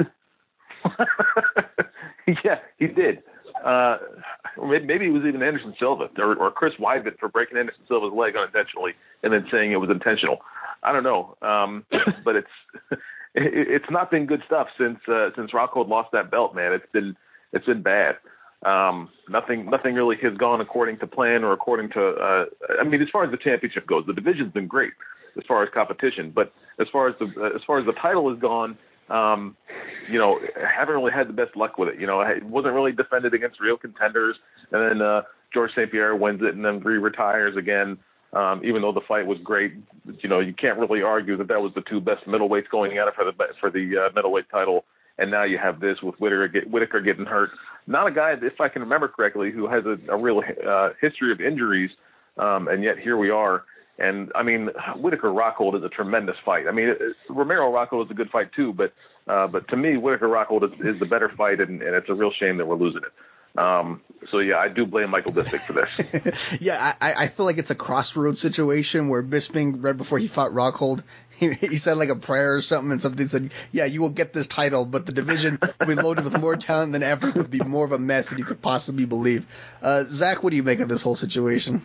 yeah, he did. Uh, maybe it was even Anderson Silva or, or Chris Weidman for breaking Anderson Silva's leg unintentionally and then saying it was intentional. I don't know, um, but it's it's not been good stuff since uh, since Rockhold lost that belt, man. It's been it's been bad. Um, nothing nothing really has gone according to plan or according to. Uh, I mean, as far as the championship goes, the division's been great as far as competition, but as far as the as far as the title has gone. Um, you know, haven't really had the best luck with it. You know, it wasn't really defended against real contenders. And then uh, George Saint Pierre wins it and then re-retires again, um, even though the fight was great. You know, you can't really argue that that was the two best middleweights going at it for the for the uh, middleweight title. And now you have this with Whitaker, get, Whitaker getting hurt. Not a guy, if I can remember correctly, who has a, a real uh, history of injuries, um, and yet here we are. And, I mean, Whitaker-Rockhold is a tremendous fight. I mean, it, it, Romero-Rockhold is a good fight, too, but uh, but to me, Whitaker-Rockhold is, is the better fight, and, and it's a real shame that we're losing it. Um, so, yeah, I do blame Michael Bisping for this. yeah, I, I feel like it's a crossroads situation where Bisping, right before he fought Rockhold, he, he said like a prayer or something, and something said, yeah, you will get this title, but the division will be loaded with more talent than ever. It would be more of a mess than you could possibly believe. Uh, Zach, what do you make of this whole situation?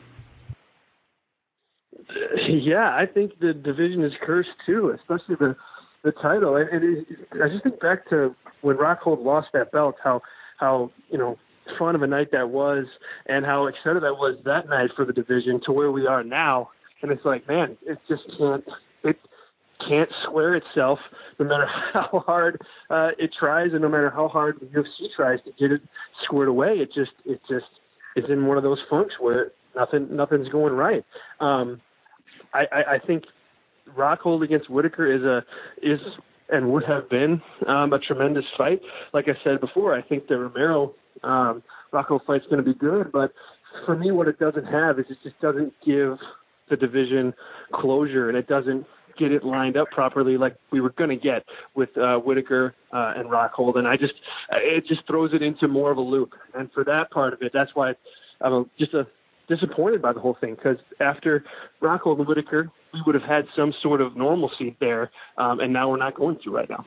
Yeah, I think the division is cursed too, especially the the title. And, and it, I just think back to when Rockhold lost that belt, how how you know fun of a night that was, and how excited I was that night for the division to where we are now. And it's like, man, it just can't it can't square itself, no matter how hard uh, it tries, and no matter how hard the U F C tries to get it squared away. It just it just is in one of those funks where nothing nothing's going right. Um, I, I, I think Rockhold against Whitaker is a is and would have been um, a tremendous fight. Like I said before, I think the Romero um, Rockhold fight's going to be good, but for me, what it doesn't have is it just doesn't give the division closure, and it doesn't get it lined up properly like we were going to get with uh, Whitaker uh, and Rockhold, and I just it just throws it into more of a loop. And for that part of it, that's why I'm just a disappointed by the whole thing, because after Rockhold and Whitaker, we would have had some sort of normalcy there, um, and now we're not going to right now.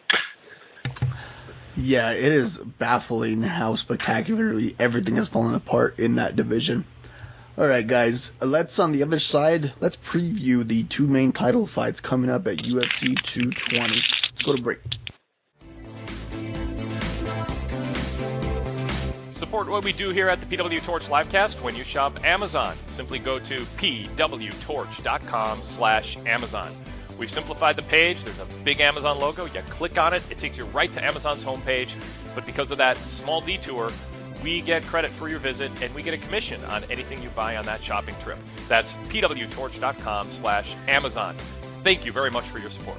Yeah, it is baffling how spectacularly everything has fallen apart in that division. All right, guys, let's, on the other side, let's preview the two main title fights coming up at U F C two twenty. Let's go to break. Support what we do here at the P W Torch Livecast when you shop Amazon. Simply go to p w torch dot com slash Amazon. We've simplified the page. There's a big Amazon logo. You click on it. It takes you right to Amazon's homepage. But because of that small detour, we get credit for your visit, and we get a commission on anything you buy on that shopping trip. That's p w torch dot com slash Amazon. Thank you very much for your support.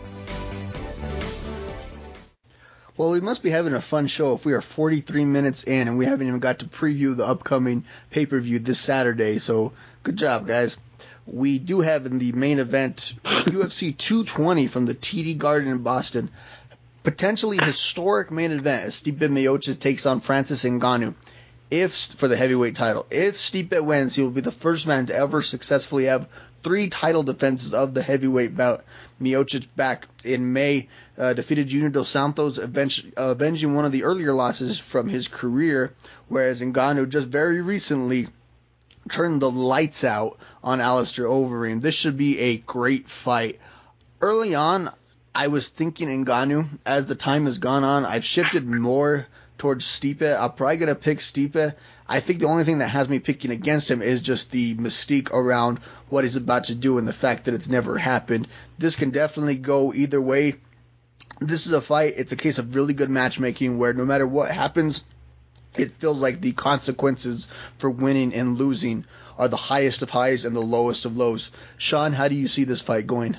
Well, we must be having a fun show if we are forty-three minutes in and we haven't even got to preview the upcoming pay-per-view this Saturday. So, good job, guys. We do have in the main event U F C two twenty from the T D Garden in Boston. Potentially historic main event as Stipe Miocic takes on Francis Ngannou if for the heavyweight title. If Stipe wins, he will be the first man to ever successfully have three title defenses of the heavyweight bout. Miocic back in May uh, defeated Junior Dos Santos, avenge, uh, avenging one of the earlier losses from his career, whereas Ngannou just very recently turned the lights out on Alistair Overeem. This should be a great fight. Early on, I was thinking Ngannou. As the time has gone on, I've shifted more towards Stipe. I'm probably going to pick Stipe. I think the only thing that has me picking against him is just the mystique around what he's about to do and the fact that it's never happened. This can definitely go either way. This is a fight. It's a case of really good matchmaking where no matter what happens, it feels like the consequences for winning and losing are the highest of highs and the lowest of lows. Sean, how do you see this fight going?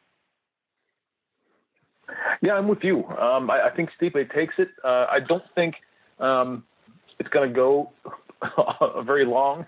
Yeah, I'm with you. Um, I, I think Stipe takes it. Uh, I don't think um, it's going to go very long.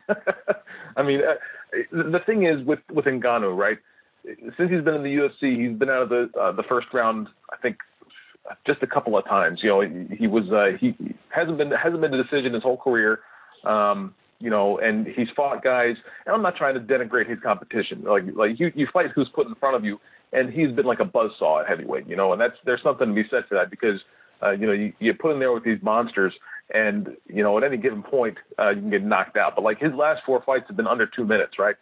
I mean, uh, the thing is with, with Ngannou, right? Since he's been in the U F C, he's been out of the uh, the first round, I think, just a couple of times. You know, he, he was uh, he hasn't been hasn't been a decision his whole career. Um, you know, and he's fought guys. And I'm not trying to denigrate his competition. Like like you, you fight who's put in front of you, and he's been like a buzzsaw at heavyweight. You know, and that's there's something to be said for that because uh, you know you, you put in there with these monsters, and you know at any given point uh, you can get knocked out. But like his last four fights have been under two minutes, right?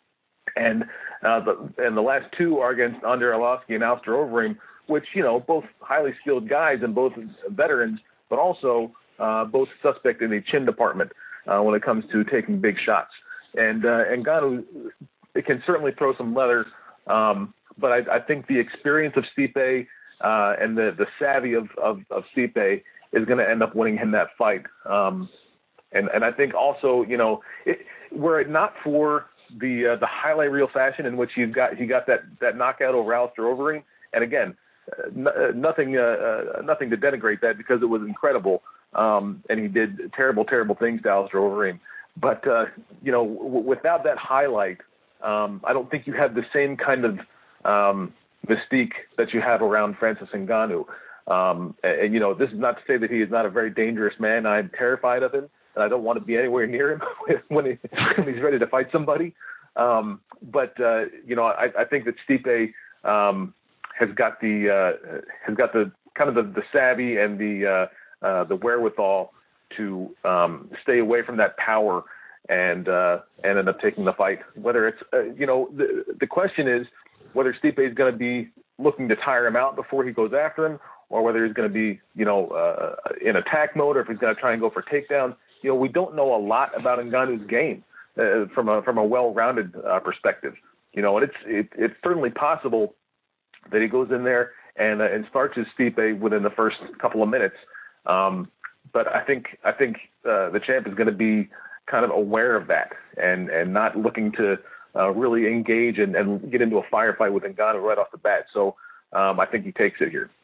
And uh, the and the last two are against Andrei Arlovski and Alistair Overeem, which, you know, both highly skilled guys and both veterans, but also uh, both suspect in the chin department uh, when it comes to taking big shots. And uh, Ngannou, it can certainly throw some leather, um, but I, I think the experience of Stipe uh, and the, the savvy of, of, of Stipe is going to end up winning him that fight. Um, and, and I think also, you know, it, were it not for the uh, the highlight reel fashion in which he got he got that, that knockout over Alistair Overeem, and again, uh, n- nothing uh, uh, nothing to denigrate that because it was incredible, um, and he did terrible terrible things to Alistair Overeem. But uh, you know, w- without that highlight, um, I don't think you have the same kind of um, mystique that you have around Francis Ngannou. Um, and, and you know, this is not to say that he is not a very dangerous man. I'm terrified of him. And I don't want to be anywhere near him when, he, when he's ready to fight somebody. Um, but uh, you know, I, I think that Stipe um, has got the uh, has got the kind of the, the savvy and the uh, uh, the wherewithal to um, stay away from that power and uh, and end up taking the fight. Whether it's uh, you know, the the question is whether Stipe is going to be looking to tire him out before he goes after him, or whether he's going to be you know uh, in attack mode, or if he's going to try and go for takedowns. You know, we don't know a lot about Ngannou's game uh, from a from a well-rounded uh, perspective. You know, and it's it, it's certainly possible that he goes in there and uh, and starches Stipe within the first couple of minutes. Um, but I think I think uh, the champ is going to be kind of aware of that and and not looking to uh, really engage and, and get into a firefight with Ngannou right off the bat. So um, I think he takes it here.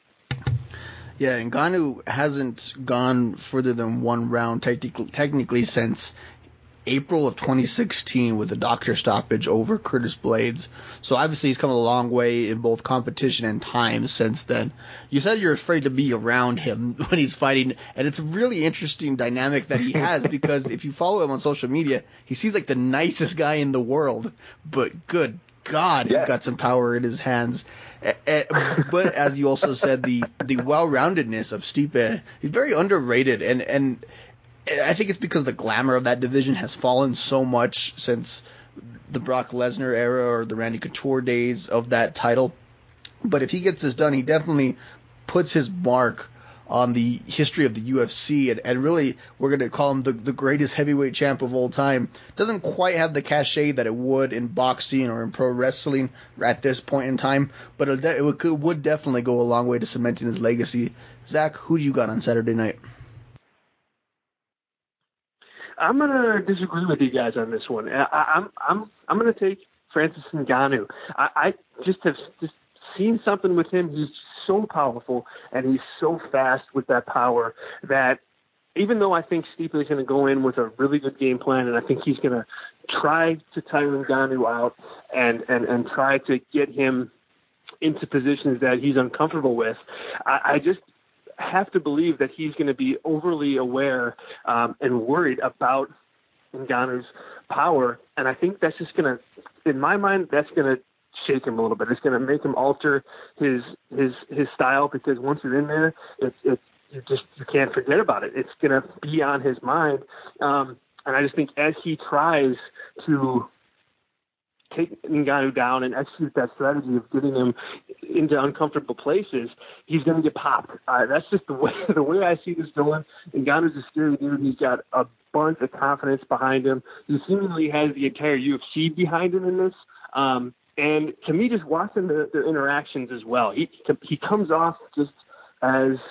Yeah, Ngannou hasn't gone further than one round technically, technically since April of twenty sixteen with the doctor stoppage over Curtis Blades. So obviously he's come a long way in both competition and time since then. You said you're afraid to be around him when he's fighting, and it's a really interesting dynamic that he has because if you follow him on social media, he seems like the nicest guy in the world, but good God, he's got some power in his hands. But as you also said, the, the well-roundedness of Stipe, he's very underrated, and, and I think it's because the glamour of that division has fallen so much since the Brock Lesnar era or the Randy Couture days of that title. But if he gets this done, he definitely puts his mark on the history of the U F C, and, and really we're going to call him the, the greatest heavyweight champ of all time. Doesn't quite have the cachet that it would in boxing or in pro wrestling at this point in time, but it, it, would, it would definitely go a long way to cementing his legacy. Zach, who do you got on Saturday night? I'm gonna disagree with you guys on this one. I, I'm I'm I'm gonna take Francis Ngannou. I, I just have just seen something with him. He's so powerful and he's so fast with that power that even though I think Stipe is going to go in with a really good game plan, and I think he's going to try to tire Ngannou out and, and, and try to get him into positions that he's uncomfortable with, I, I just have to believe that he's going to be overly aware um, and worried about Ngannou's power. And I think that's just going to, in my mind, that's going to shake him a little bit. It's going to make him alter his his his style, because once you're in there, it's it's you just you can't forget about it. It's going to be on his mind, um, and I just think as he tries to take Ngannou down and execute that strategy of getting him into uncomfortable places, he's going to get popped. Uh, that's just the way the way I see this going. Ngannou's a scary dude. He's got a bunch of confidence behind him. He seemingly has the entire U F C behind him in this. Um, And to me, just watching the, their interactions as well, he he comes off just as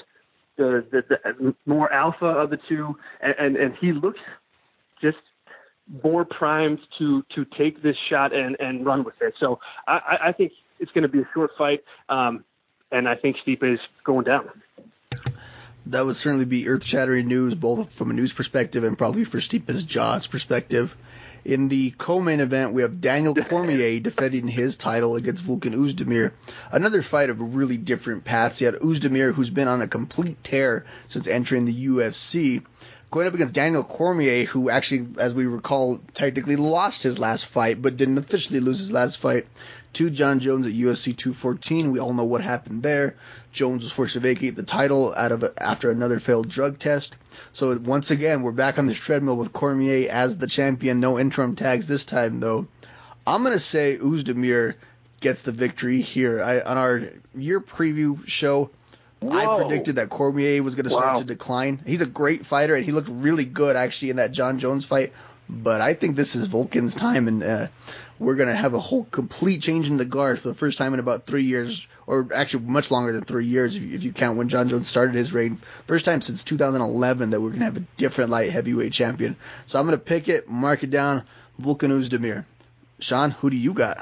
the, the, the more alpha of the two, and, and, and he looks just more primed to to take this shot and, and run with it. So I, I think it's going to be a short fight, um, and I think Stipe is going down. That would certainly be earth-shattering news, both from a news perspective and probably for Stipe's jaw's perspective. In the co-main event, we have Daniel Cormier defending his title against Volkan Oezdemir. Another fight of really different paths. You had Oezdemir, who's been on a complete tear since entering the U F C, going up against Daniel Cormier, who actually, as we recall, technically lost his last fight, but didn't officially lose his last fight to John Jones at U F C two fourteen. We all know what happened there. Jones was forced to vacate the title out of after another failed drug test. So once again, we're back on this treadmill with Cormier as the champion. No interim tags this time, though. I'm going to say Oezdemir gets the victory here. I, on our year preview show, Whoa. I predicted that Cormier was going to start wow. to decline. He's a great fighter, and he looked really good, actually, in that John Jones fight. But I think this is Volkan's time, and uh, we're going to have a whole complete change in the guard for the first time in about three years, or actually much longer than three years if you, if you count when John Jones started his reign. First time since two thousand eleven that we're going to have a different light heavyweight champion. So I'm going to pick it, mark it down, Volkan Oezdemir. Sean, who do you got?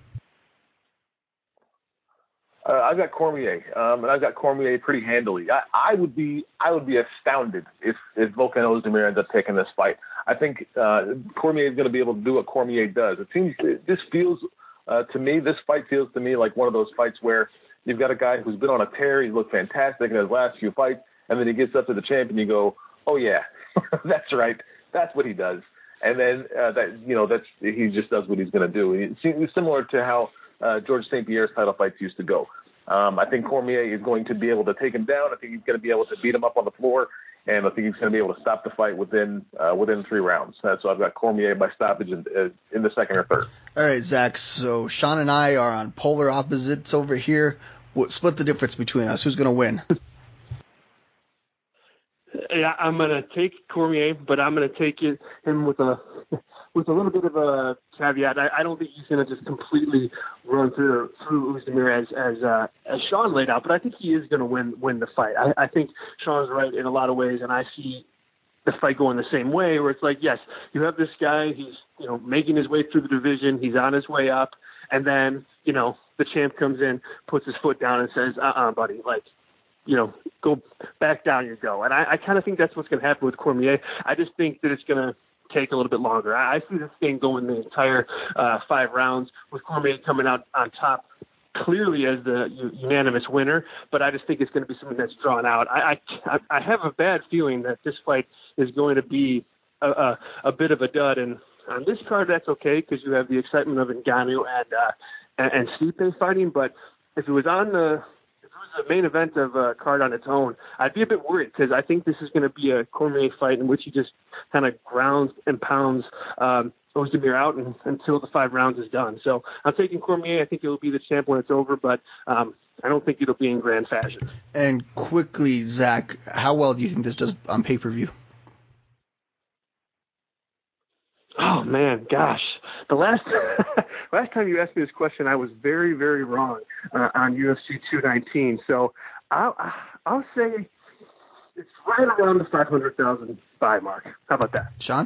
Uh, I've got Cormier, um, and I've got Cormier pretty handily. I, I would be I would be astounded if, if Volkan Oezdemir ends up taking this fight. I think uh, Cormier is going to be able to do what Cormier does. It seems this feels uh, to me, this fight feels to me like one of those fights where you've got a guy who's been on a tear. He's looked fantastic in his last few fights, and then he gets up to the champ, and you go, "Oh yeah, that's right, that's what he does." And then uh, that you know that's he just does what he's going to do. It seems similar to how uh, George Saint Pierre's title fights used to go. Um, I think Cormier is going to be able to take him down. I think he's going to be able to beat him up on the floor, and I think he's going to be able to stop the fight within uh, within three rounds. Uh, so I've got Cormier by stoppage in, uh, in the second or third. All right, Zach. So Sean and I are on polar opposites over here. What, split the difference between us. Who's going to win? Yeah, I'm going to take Cormier, but I'm going to take it him with a with a little bit of a caveat. I, I don't think he's going to just completely run through through Oezdemir as as uh, as Sean laid out, but I think he is going to win win the fight. I, I think Sean's right in a lot of ways, and I see the fight going the same way. Where it's like, yes, you have this guy, he's you know making his way through the division, he's on his way up, and then you know the champ comes in, puts his foot down, and says, "Uh-uh, buddy, like." you know, go back down you go. And I, I kind of think that's what's going to happen with Cormier. I just think that it's going to take a little bit longer. I, I see this thing going the entire uh, five rounds with Cormier coming out on top clearly as the unanimous winner, but I just think it's going to be something that's drawn out. I, I, I have a bad feeling that this fight is going to be a, a, a bit of a dud. And on this card, that's okay because you have the excitement of Ngannou and, uh, and, and Stipe fighting. But if it was on the the main event of a card on its own, I'd be a bit worried because I think this is going to be a Cormier fight in which he just kind of grounds and pounds um, Oezdemir out and, until the five rounds is done. So I'm taking Cormier. I think it will be the champ when it's over, but um, I don't think it'll be in grand fashion. And quickly, Zach, how well do you think this does on pay-per-view? Oh, man, gosh. The last last time you asked me this question, I was very, very wrong uh, on U F C two nineteen. So I'll, I'll say it's right around the five hundred thousand buy mark. How about that? Sean?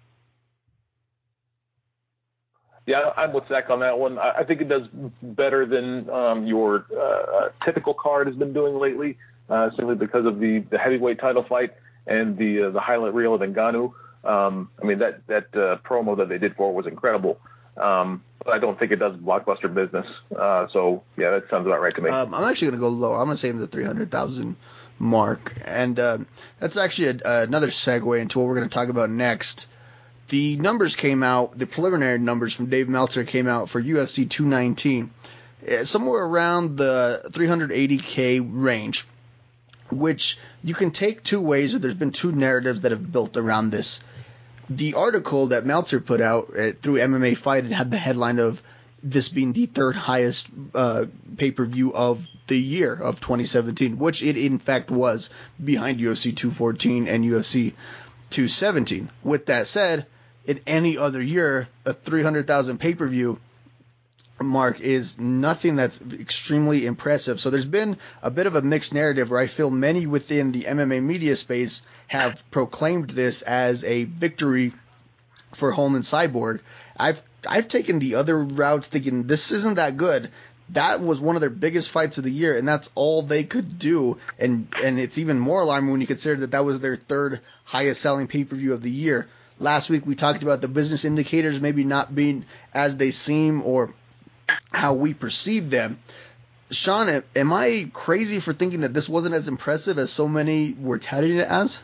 Yeah, I'm with Zach on that one. I think it does better than um, your uh, typical card has been doing lately, uh, simply because of the, the heavyweight title fight and the uh, the highlight reel of Ngannou. Um, I mean, that, that uh, promo that they did for it was incredible. Um, but I don't think it does blockbuster business. Uh, so, yeah, that sounds about right to me. Um, I'm actually going to go low. I'm going to say in the three hundred thousand mark. And um, that's actually a, another segue into what we're going to talk about next. The numbers came out, the preliminary numbers from Dave Meltzer came out for U F C two nineteen. Somewhere around the three hundred eighty K range, which you can take two ways, or there's been two narratives that have built around this. The article that Meltzer put out uh, through M M A Fight, it had the headline of this being the third highest uh, pay-per-view of the year of twenty seventeen, which it in fact was, behind U F C two fourteen and U F C two seventeen. With that said, in any other year, a three hundred thousand pay-per-view Mark, is nothing that's extremely impressive. So there's been a bit of a mixed narrative where I feel many within the M M A media space have proclaimed this as a victory for Holm and Cyborg. I've I've taken the other route, thinking this isn't that good. That was one of their biggest fights of the year, and that's all they could do. And and it's even more alarming when you consider that that was their third highest selling pay-per-view of the year. Last week we talked about the business indicators maybe not being as they seem or how we perceive them. Sean, am I crazy for thinking that this wasn't as impressive as so many were touting it as?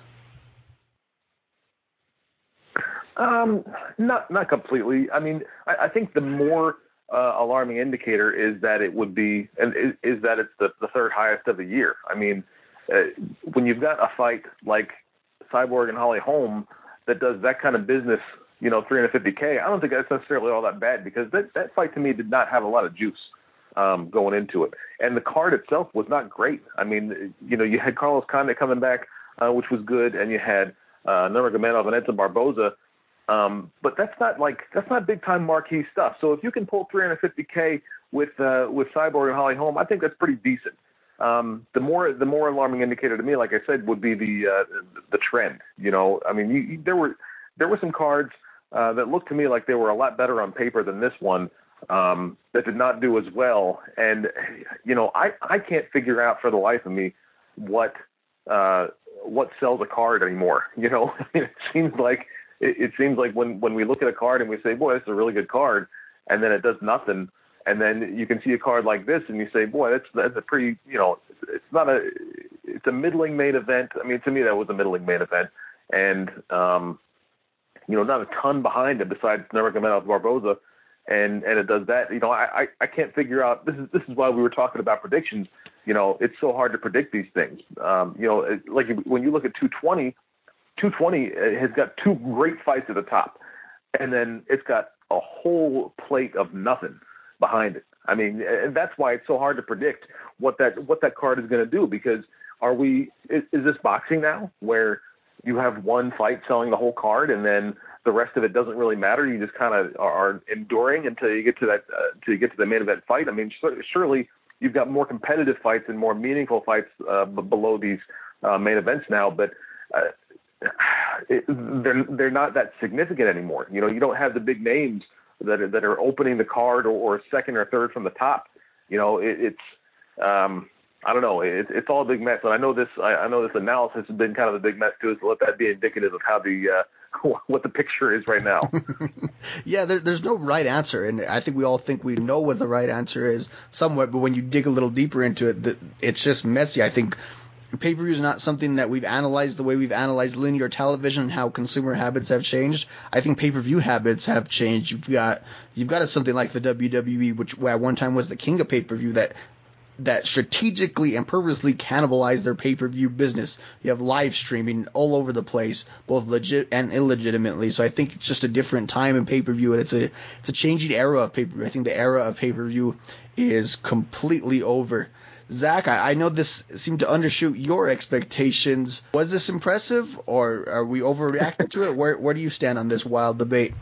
Um, not not completely. I mean, I, I think the more uh, alarming indicator is that it would be, and is, is that it's the, the third highest of the year. I mean, uh, when you've got a fight like Cyborg and Holly Holm that does that kind of business, you know, three hundred fifty K, I don't think that's necessarily all that bad, because that, that fight to me did not have a lot of juice um, going into it. And the card itself was not great. I mean, you know, you had Carlos Condit coming back, uh, which was good, and you had uh, Nurmagomedov and Edson Barboza. Um, but that's not like, that's not big time marquee stuff. So if you can pull three hundred fifty K with, uh, with Cyborg and Holly Holm, I think that's pretty decent. Um, the more, the more alarming indicator to me, like I said, would be the, uh, the trend. You know, I mean, you, you, there were, there were some cards, Uh, that looked to me like they were a lot better on paper than this one, um, that did not do as well. And, you know, I, I can't figure out for the life of me what uh, what sells a card anymore. You know, I mean, it seems like it, it seems like when, when we look at a card and we say, boy, this is a really good card, and then it does nothing. And then you can see a card like this and you say, boy, that's that's a pretty, you know, it's, it's not a, it's a middling main event. I mean, to me, that was a middling main event. And, um, you know, not a ton behind it besides Nurmagomedov Barboza, and and it does that. You know, I, I I can't figure out. This is this is why we were talking about predictions. You know, it's so hard to predict these things. Um, you know, it, like when you look at two twenty, two twenty has got two great fights at the top, and then it's got a whole plate of nothing behind it. I mean, and that's why it's so hard to predict what that what that card is going to do, because are we is, is this boxing now where you have one fight selling the whole card, and then the rest of it doesn't really matter? You just kind of are enduring until you get to that, uh, until you get to the main event fight. I mean, surely you've got more competitive fights and more meaningful fights uh, b- below these uh, main events now, but uh, it, they're they're not that significant anymore. You know, you don't have the big names that are, that are opening the card, or, or second or third from the top. You know, it, it's. Um, I don't know. It, it's all a big mess, and I know this. I, I know this analysis has been kind of a big mess too. So let that be indicative of how the uh, what the picture is right now. Yeah, there, there's no right answer, and I think we all think we know what the right answer is somewhat. But when you dig a little deeper into it, it's just messy. I think pay-per-view is not something that we've analyzed the way we've analyzed linear television and how consumer habits have changed. I think pay-per-view habits have changed. You've got you've got something like the W W E, which at one time was the king of pay-per-view, that. that strategically and purposely cannibalize their pay-per-view business. You have live streaming all over the place, both legit and illegitimately. So I think it's just a different time in pay-per-view, and it's a it's a changing era of pay-per-view. I think the era of pay-per-view is completely over. Zach, I, I know this seemed to undershoot your expectations. Was this impressive, or are we overreacting to it? Where where do you stand on this wild debate?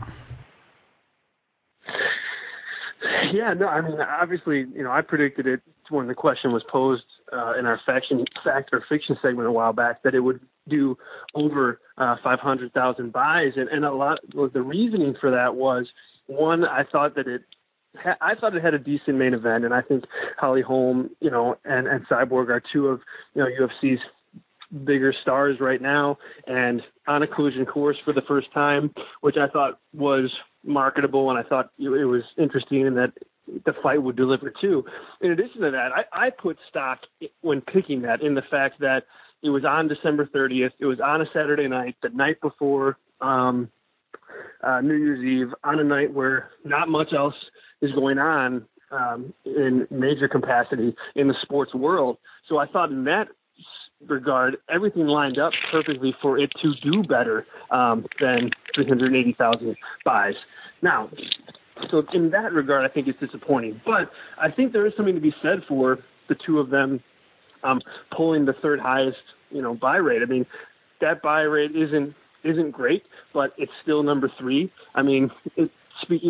Yeah, no, I mean, obviously, you know, I predicted it when the question was posed uh, in our faction, fact or fiction segment a while back, that it would do over uh, five hundred thousand buys. And, and a lot, well, the reasoning for that was, one, I thought that it, ha- I thought it had a decent main event. And I think Holly Holm, you know, and, and Cyborg are two of, you know, U F C's bigger stars right now, and on a collision course for the first time, which I thought was marketable, and I thought it was interesting and that the fight would deliver too. In addition to that, I, I put stock when picking that in the fact that it was on December thirtieth. It was on a Saturday night, the night before um, uh, New Year's Eve, on a night where not much else is going on um, in major capacity in the sports world. So I thought in that regard, everything lined up perfectly for it to do better um, than three hundred eighty thousand buys. Now, so in that regard, I think it's disappointing. But I think there is something to be said for the two of them um, pulling the third highest, you know, buy rate. I mean, that buy rate isn't isn't great, but it's still number three. I mean, it, speaking in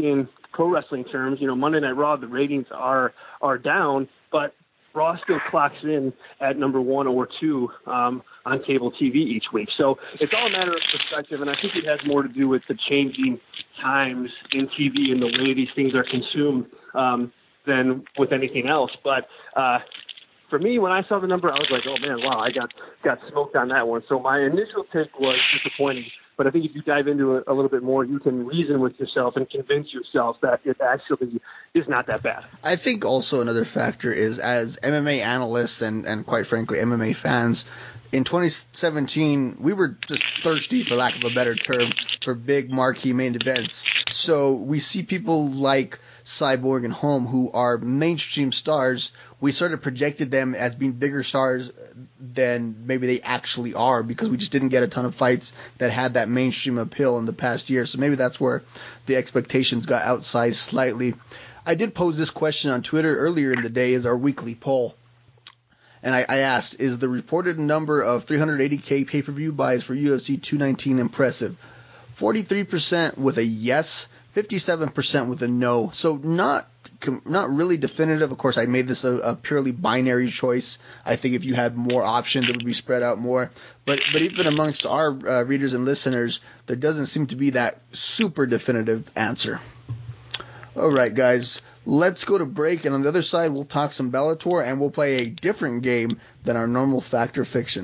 pro wrestling terms, you know, Monday Night Raw, the ratings are are down, but Raw still clocks in at number one or two um, on cable T V each week. So it's all a matter of perspective, and I think it has more to do with the changing times in T V and the way these things are consumed um, than with anything else. But uh, for me, when I saw the number, I was like, oh, man, wow, I got, got smoked on that one. So my initial take was disappointing. But I think if you dive into it a little bit more, you can reason with yourself and convince yourself that it actually is not that bad. I think also another factor is, as M M A analysts and, and quite frankly M M A fans, in twenty seventeen, we were just thirsty, for lack of a better term, for big marquee main events. So we see people like Cyborg and Holm, who are mainstream stars. We sort of projected them as being bigger stars than maybe they actually are, because we just didn't get a ton of fights that had that mainstream appeal in the past year. So maybe that's where the expectations got outsized slightly. I did pose this question on Twitter earlier in the day as our weekly poll. And I, I asked, is the reported number of three hundred eighty K pay-per-view buys for U F C two nineteen impressive? forty-three percent with a yes, fifty-seven percent with a no. So not not really definitive. Of course, I made this a, a purely binary choice. I think if you had more options, it would be spread out more. But but even amongst our uh, readers and listeners, there doesn't seem to be that super definitive answer. All right, guys. Let's go to break, and on the other side, we'll talk some Bellator, and we'll play a different game than our normal Fact or Fiction.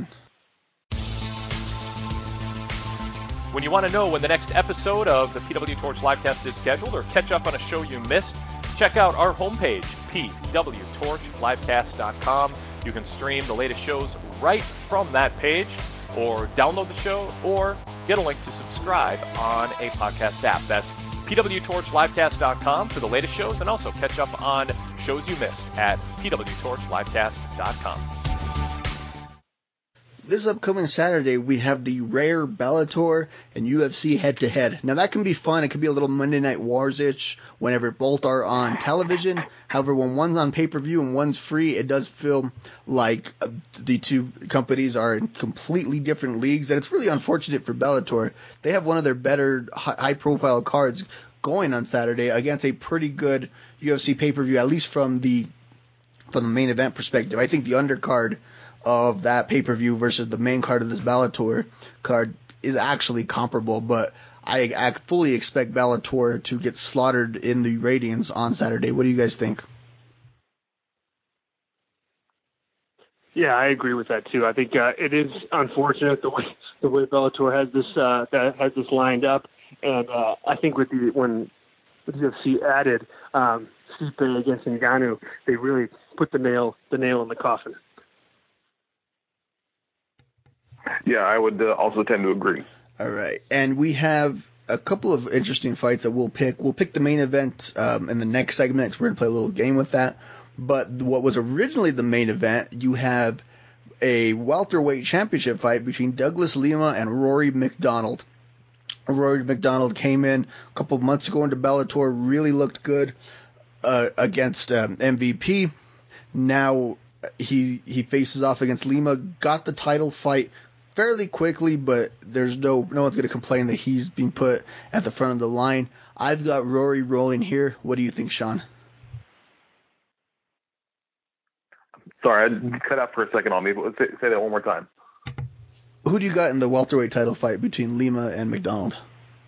When you want to know when the next episode of the P W Torch Livecast is scheduled, or catch up on a show you missed, check out our homepage, P W Torch Livecast dot com. You can stream the latest shows right from that page, or download the show, or get a link to subscribe on a podcast app. That's P W Torch Livecast dot com for the latest shows, and also catch up on shows you missed at P W Torch Livecast dot com. This upcoming Saturday, we have the rare Bellator and U F C head-to-head. Now, that can be fun. It can be a little Monday Night Wars-ish whenever both are on television. However, when one's on pay-per-view and one's free, it does feel like the two companies are in completely different leagues. And it's really unfortunate for Bellator. They have one of their better high-profile cards going on Saturday against a pretty good U F C pay-per-view, at least from the from the main event perspective. I think the undercard of that pay-per-view versus the main card of this Bellator card is actually comparable, but I, I fully expect Bellator to get slaughtered in the ratings on Saturday. What do you guys think? Yeah, I agree with that too. I think uh, it is unfortunate the way the way Bellator has this uh, that has this lined up, and uh, I think with the when the U F C added um, Stipe against Ngannou, they really put the nail the nail in the coffin. Yeah, I would uh, also tend to agree. All right. And we have a couple of interesting fights that we'll pick. We'll pick the main event um, in the next segment. We're going to play a little game with that. But what was originally the main event, you have a welterweight championship fight between Douglas Lima and Rory McDonald. Rory McDonald came in a couple of months ago into Bellator, really looked good uh, against um, M V P. Now he he faces off against Lima, got the title fight fairly quickly, but there's no no one's going to complain that he's being put at the front of the line. I've got Rory rolling here. What do you think, Sean? Sorry, I cut out for a second on me. But say, say that one more time. Who do you got in the welterweight title fight between Lima and McDonald?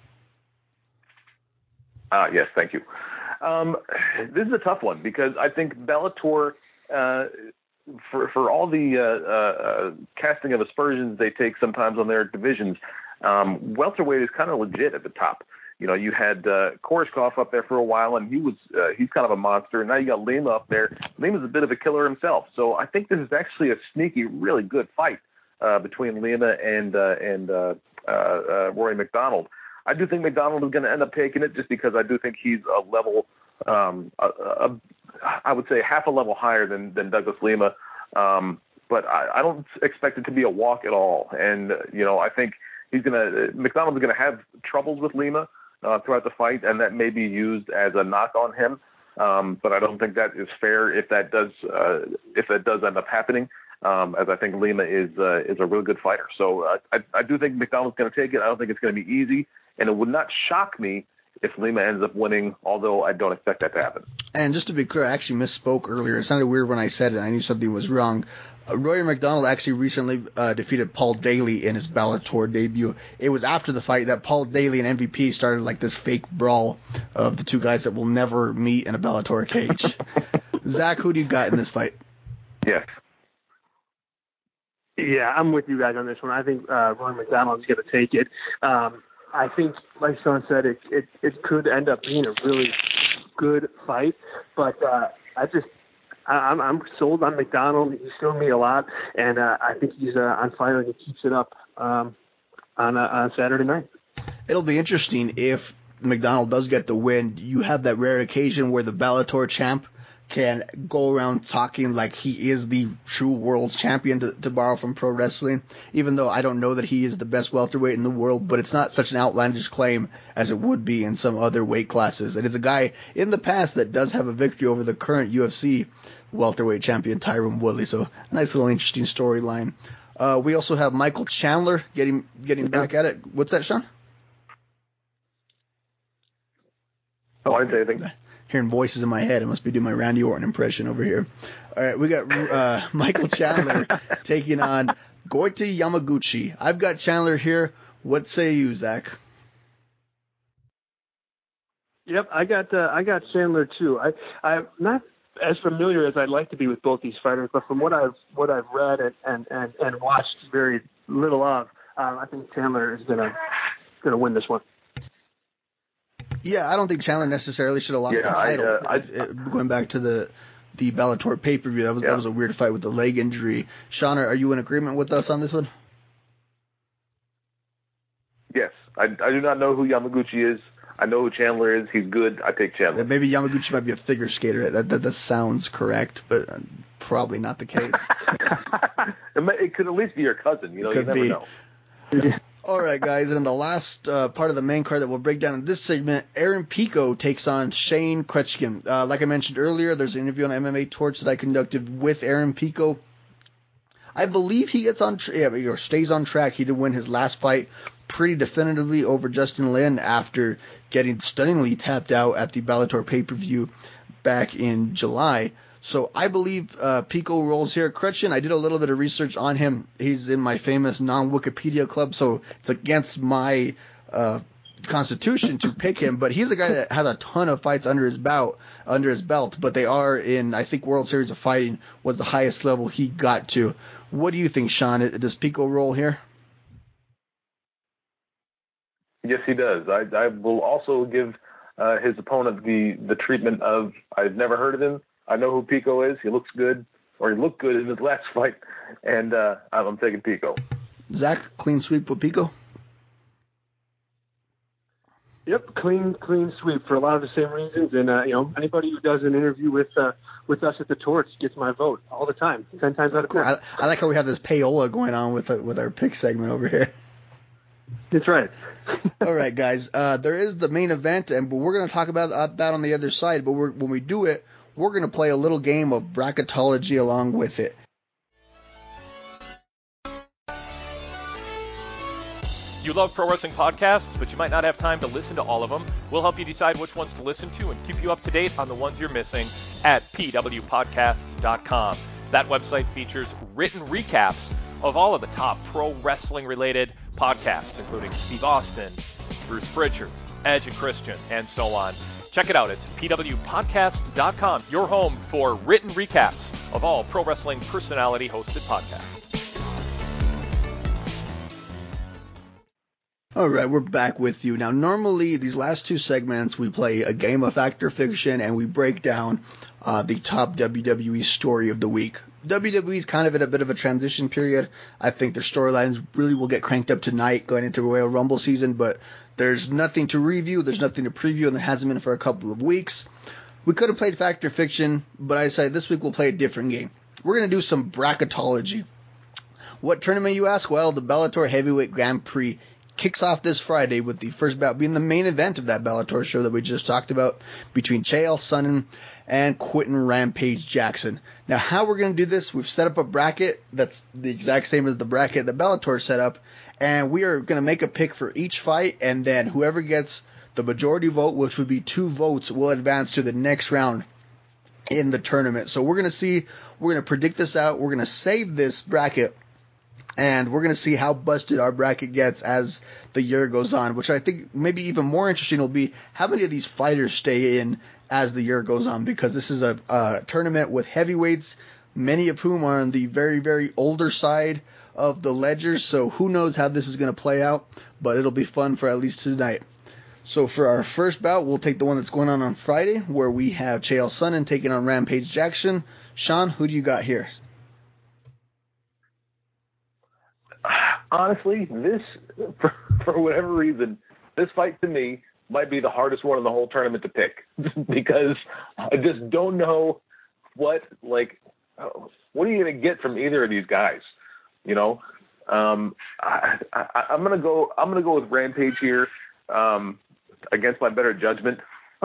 Uh, yes, thank you. Um, this is a tough one because I think Bellator, uh, for for all the uh, uh, casting of aspersions they take sometimes on their divisions, um, welterweight is kind of legit at the top. You know, you had uh, Koreshkov up there for a while, and he was uh, he's kind of a monster. Now you got Lima up there. Lima's a bit of a killer himself. So I think this is actually a sneaky, really good fight uh, between Lima and uh, and uh, uh, uh, Rory McDonald. I do think McDonald is going to end up taking it just because I do think he's a level, um, a, a, I would say half a level higher than, than Douglas Lima. Um, but I, I don't expect it to be a walk at all. And, uh, you know, I think he's going to, McDonald is going to have troubles with Lima uh, throughout the fight, and that may be used as a knock on him. Um, but I don't think that is fair if that does, uh, if that does end up happening. Um, as I think Lima is uh, is a really good fighter. So uh, I, I do think McDonald's going to take it. I don't think it's going to be easy. And it would not shock me if Lima ends up winning, although I don't expect that to happen. And just to be clear, I actually misspoke earlier. It sounded weird when I said it. I knew something was wrong. Uh, Rory McDonald actually recently uh, defeated Paul Daly in his Bellator debut. It was after the fight that Paul Daly and M V P started like this fake brawl of the two guys that will never meet in a Bellator cage. Zach, who do you got in this fight? Yes. Yeah, I'm with you guys on this one. I think uh, Rory McDonald is going to take it. Um, I think, like Sean said, it, it it could end up being a really good fight, but uh, I just I, I'm I'm sold on McDonald. He's shown me a lot, and uh, I think he's uh, on fire and he keeps it up um, on uh, on Saturday night. It'll be interesting if McDonald does get the win. You have that rare occasion where the Bellator champ can go around talking like he is the true world champion, to, to borrow from pro wrestling, even though I don't know that he is the best welterweight in the world, but it's not such an outlandish claim as it would be in some other weight classes. And it's a guy in the past that does have a victory over the current U F C welterweight champion, Tyron Woodley. So nice little interesting storyline. Uh, we also have Michael Chandler getting getting back at it. What's that, Sean? Oh, I didn't say anything. Hearing voices in my head. I must be doing my Randy Orton impression over here. All right, we got uh, Michael Chandler taking on Goiti Yamaguchi. I've got Chandler here. What say you, Zach? Yep, I got uh, I got Chandler too. I I'm not as familiar as I'd like to be with both these fighters, but from what I've what I've read and and, and, and watched very little of, um, I think Chandler is gonna gonna win this one. Yeah, I don't think Chandler necessarily should have lost yeah, the title. I, uh, I, if, if, going back to the the Bellator pay per view, that was yeah. that was a weird fight with the leg injury. Sean, are you in agreement with us on this one? Yes, I, I do not know who Yamaguchi is. I know who Chandler is. He's good. I take Chandler. Maybe Yamaguchi might be a figure skater. That that, that sounds correct, but probably not the case. it, may, it could at least be your cousin. You know, Could you never be. know. All right, guys, and in the last uh, part of the main card that we'll break down in this segment, Aaron Pico takes on Shane Kretschkin. Uh, like I mentioned earlier, there's an interview on M M A Torch that I conducted with Aaron Pico. I believe he gets on tra- yeah, or stays on track. He did win his last fight pretty definitively over Justin Lin after getting stunningly tapped out at the Bellator pay-per-view back in July. So I believe uh, Pico rolls here. Kretschkin, I did a little bit of research on him. He's in my famous non-Wikipedia club, so it's against my uh, constitution to pick him. But he's a guy that has a ton of fights under his belt. Under his belt, but they are in, I think, World Series of Fighting was the highest level he got to. What do you think, Sean? Does Pico roll here? Yes, he does. I, I will also give uh, his opponent the, the treatment of I've never heard of him. I know who Pico is. He looks good, or he looked good in his last fight, and uh, I'm taking Pico. Zach, clean sweep with Pico? Yep, clean, clean sweep for a lot of the same reasons. And uh, you know, anybody who does an interview with uh, with us at the Torch gets my vote all the time, ten times out of ten. I, I like how we have this payola going on with uh, with our pick segment over here. That's right. All right, guys. Uh, there is the main event, and we're going to talk about uh, that on the other side. But we're, when we do it, we're going to play a little game of bracketology along with it. You love pro wrestling podcasts, but you might not have time to listen to all of them. We'll help you decide which ones to listen to and keep you up to date on the ones you're missing at p w podcasts dot com. That website features written recaps of all of the top pro wrestling related podcasts, including Steve Austin, Bruce Pritchard, Edge and Christian, and so on. Check it out. It's p w podcasts dot com, your home for written recaps of all pro wrestling personality hosted podcasts. All right, we're back with you. Now, normally, these last two segments, we play a game of Fact or Fiction, and we break down uh, the top W W E story of the week. W W E is kind of in a bit of a transition period. I think their storylines really will get cranked up tonight going into Royal Rumble season, but there's nothing to review, there's nothing to preview, and there hasn't been for a couple of weeks. We could have played Fact or Fiction, but I decided this week we'll play a different game. We're going to do some bracketology. What tournament, you ask? Well, the Bellator Heavyweight Grand Prix kicks off this Friday with the first bout being the main event of that Bellator show that we just talked about between Chael Sonnen and Quentin Rampage Jackson. Now, how we're going to do this, we've set up a bracket that's the exact same as the bracket that Bellator set up, and we are going to make a pick for each fight, and then whoever gets The majority vote, which would be two votes, will advance to the next round in the tournament. So we're going to see, we're going to predict this out. We're going to save this bracket, and we're going to see how busted our bracket gets as the year goes on, which I think maybe even more interesting will be how many of these fighters stay in as the year goes on, because this is a, a tournament with heavyweights, many of whom are on the very, very older side of the ledger. So who knows how this is going to play out, but it'll be fun for at least tonight. So for our first bout, we'll take the one that's going on on Friday, where we have Chael Sonnen taking on Rampage Jackson. Sean, who do you got here? Honestly, this, for, for whatever reason, this fight to me might be the hardest one in the whole tournament to pick, because I just don't know what, like, what are you going to get from either of these guys? You know, um, I, I, I'm going to go, I'm going to go with Rampage here, um, against my better judgment.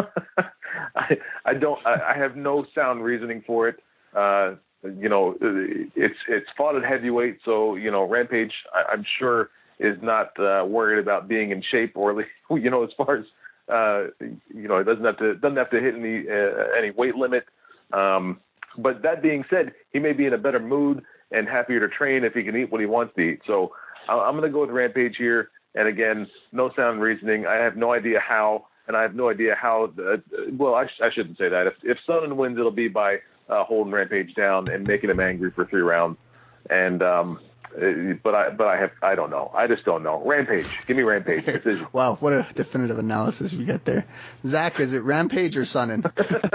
I, I don't, I, I have no sound reasoning for it. Uh, you know, it's, it's fought at heavyweight. So, you know, Rampage, I, I'm sure is not uh, worried about being in shape, or, you know, as far as, uh, you know, it doesn't have to, doesn't have to hit any, uh, any weight limit. Um, but that being said, he may be in a better mood and happier to train if he can eat what he wants to eat. So I'm going to go with Rampage here. And again, no sound reasoning. I have no idea how, and I have no idea how, uh, well, I, sh- I shouldn't say that. If, if Sonnen wins, it'll be by uh, holding Rampage down and making him angry for three rounds. And, um, but I, but I have, I don't know. I just don't know. Rampage. Give me Rampage. Decision. Wow, what a definitive analysis we get there. Zach, is it Rampage or Sonnen?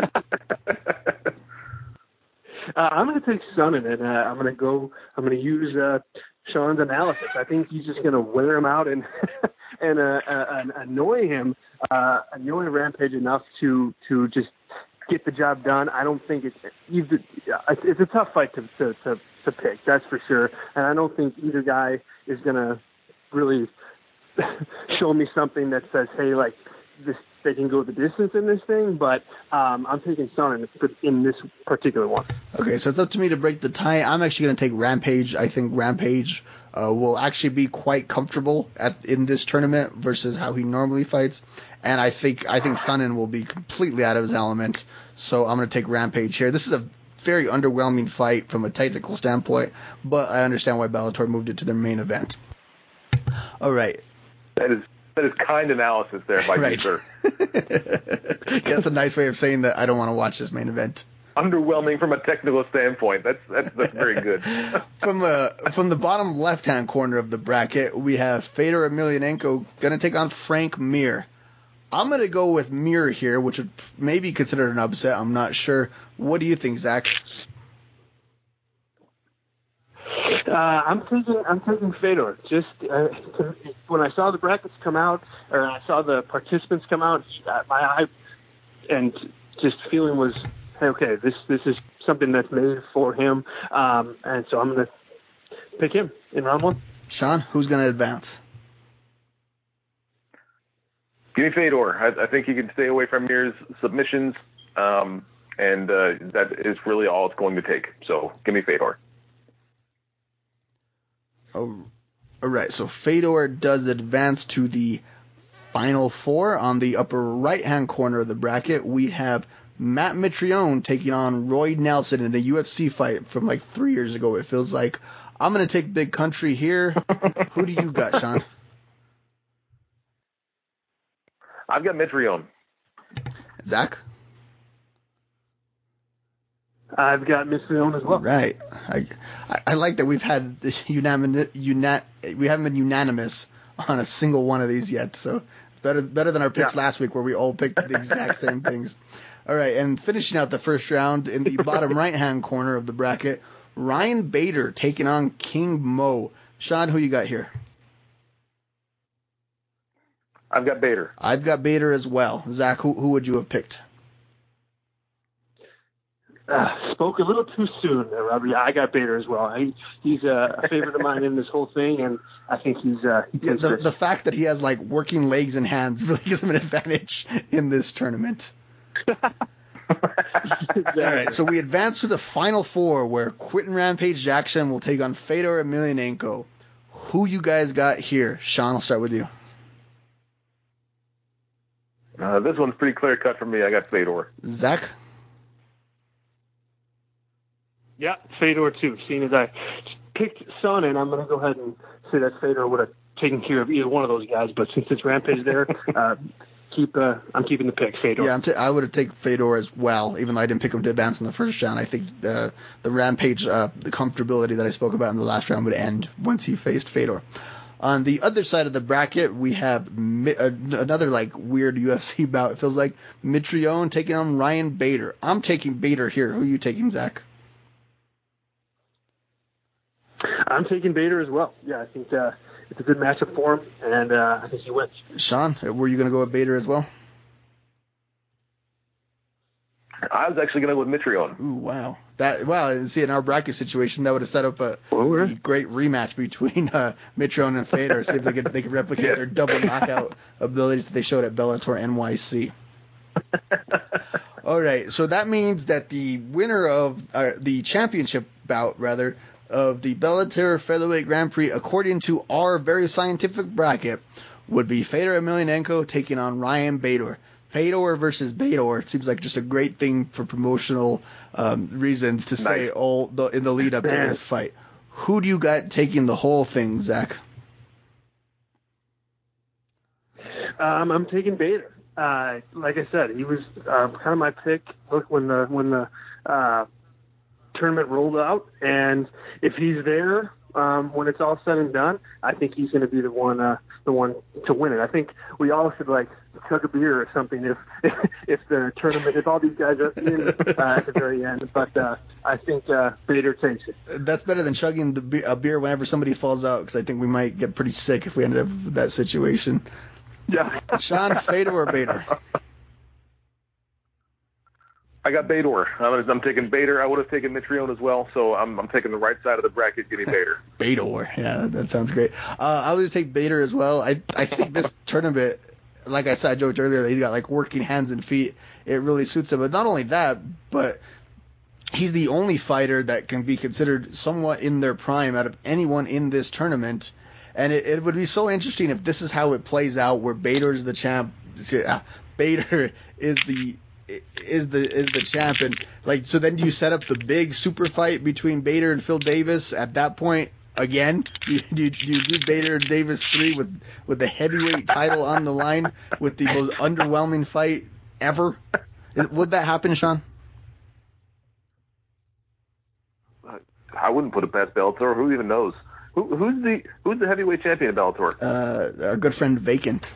uh, I'm going to take Sonnen, and uh, I'm going to go, I'm going to use uh, Sean's analysis. I think he's just going to wear him out and and uh, uh, annoy him, uh, annoy Rampage enough to to just get the job done. I don't think it's either, it's a tough fight to, to to to pick, that's for sure. And I don't think either guy is going to really show me something that says, hey, like this, they can go the distance in this thing. But um, I'm taking Sonnen in this particular one. Okay, so it's up to me to break the tie. I'm actually going to take Rampage. I think Rampage uh, will actually be quite comfortable at in this tournament versus how he normally fights. And I think I think Sonnen will be completely out of his element. So I'm going to take Rampage here. This is a very underwhelming fight from a technical standpoint, but I understand why Bellator moved it to their main event. All right. That is that is kind analysis there by right. you, sir. Yeah, that's a nice way of saying that I don't want to watch this main event. Underwhelming from a technical standpoint. That's that's, that's very good. from uh, from the bottom left-hand corner of the bracket, we have Fedor Emelianenko going to take on Frank Mir. I'm going to go with Mir here, which would maybe considered an upset. I'm not sure. What do you think, Zach? Uh, I'm taking I'm taking Fedor. Just uh, when I saw the brackets come out, or I saw the participants come out, my eye and just feeling was, hey, okay, this this is something that's made for him, um, and so I'm going to pick him in round one. Sean, who's going to advance? Give me Fedor. I, I think he can stay away from Mir's submissions, um, and uh, that is really all it's going to take. So give me Fedor. Oh, all right, so Fedor does advance to the final four. On the upper right-hand corner of the bracket, we have Matt Mitrione taking on Roy Nelson in a U F C fight from like three years ago, it feels like. I'm going to take Big Country here. Who do you got, Sean? I've got Mitrione. Zach? I've got Mitrione as well. Right. I, I I like that we've had unanimous, una, we haven't been unanimous on a single one of these yet. So better better than our picks Yeah. last week where we all picked the exact same things. All right, and finishing out the first round in the bottom right-hand corner of the bracket, Ryan Bader taking on King Mo. Sean, who you got here? I've got Bader. I've got Bader as well. Zach, who, who would you have picked? Uh, spoke a little too soon there, Robert. Yeah, I got Bader as well. He, he's a favorite of mine in this whole thing, and I think he's... Uh, he Yeah, the, the fact that he has like working legs and hands really gives him an advantage in this tournament. Exactly. All right, so we advance to the final four where Quentin Rampage Jackson will take on Fedor Emelianenko. Who you guys got here? Sean, I'll start with you. Uh, this one's pretty clear cut for me. I got Fedor. Zach? Yeah, Fedor too. Seeing as I picked Sonnen, I'm going to go ahead and say that Fedor would have taken care of either one of those guys. But since it's Rampage there, uh, keep uh, I'm keeping the pick, Fedor. Yeah, I'm t- I would have taken Fedor as well, even though I didn't pick him to advance in the first round. I think uh, the Rampage, uh, the comfortability that I spoke about in the last round would end once he faced Fedor. On the other side of the bracket, we have mi- uh, another like weird U F C bout. It feels like Mitrione taking on Ryan Bader. I'm taking Bader here. Who are you taking, Zach? I'm taking Bader as well. Yeah, I think uh, it's a good matchup for him, and uh, I think he wins. Sean, were you going to go with Bader as well? I was actually going to go with Mitrione. Ooh, wow. That wow. See, in our bracket situation, that would have set up a, Oh, a really? great rematch between uh, Mitrione and Fedor. See if they could they could replicate Yeah. their double knockout abilities that they showed at Bellator N Y C. All right, so that means that the winner of uh, the championship bout, rather, of the Bellator Featherweight Grand Prix, according to our very scientific bracket, would be Fedor Emelianenko taking on Ryan Bader. Fedor versus Bader seems like just a great thing for promotional um, reasons to say Nice. all the, in the lead up to this fight. Who do you got taking the whole thing, Zach? Um, I'm taking Bader. Uh, like I said, he was um, kind of my pick. Look, when the when the uh, tournament rolled out, and if he's there um, when it's all said and done, I think he's going to be the one uh, the one to win it. I think we all should like chug a beer or something if if the tournament if all these guys are in uh, at the very end. But uh, I think uh, Bader takes it. That's better than chugging the be- a beer whenever somebody falls out, because I think we might get pretty sick if we ended up with that situation. Yeah. Sean, Fedor or Bader? I got Bader. I'm, I'm taking Bader. I would have taken Mitrione as well, so I'm, I'm taking the right side of the bracket, getting Bader. Bader, yeah, that sounds great. Uh, I would take Bader as well. I I think this tournament, like I said, I joked earlier that he's got like working hands and feet. It really suits him. But not only that, but he's the only fighter that can be considered somewhat in their prime out of anyone in this tournament. And it, it would be so interesting if this is how it plays out, where Bader's the champ. Uh, Bader is the is the is the champ, and like so. Then do you set up the big super fight between Bader and Phil Davis at that point again? Do you do, you, do, you do Bader and Davis three with with the heavyweight title on the line with the most underwhelming fight ever? Would that happen, Sean? I wouldn't put it past Bellator. Who even knows? Who, who's the who's the heavyweight champion of Bellator? Uh, our good friend Vacant.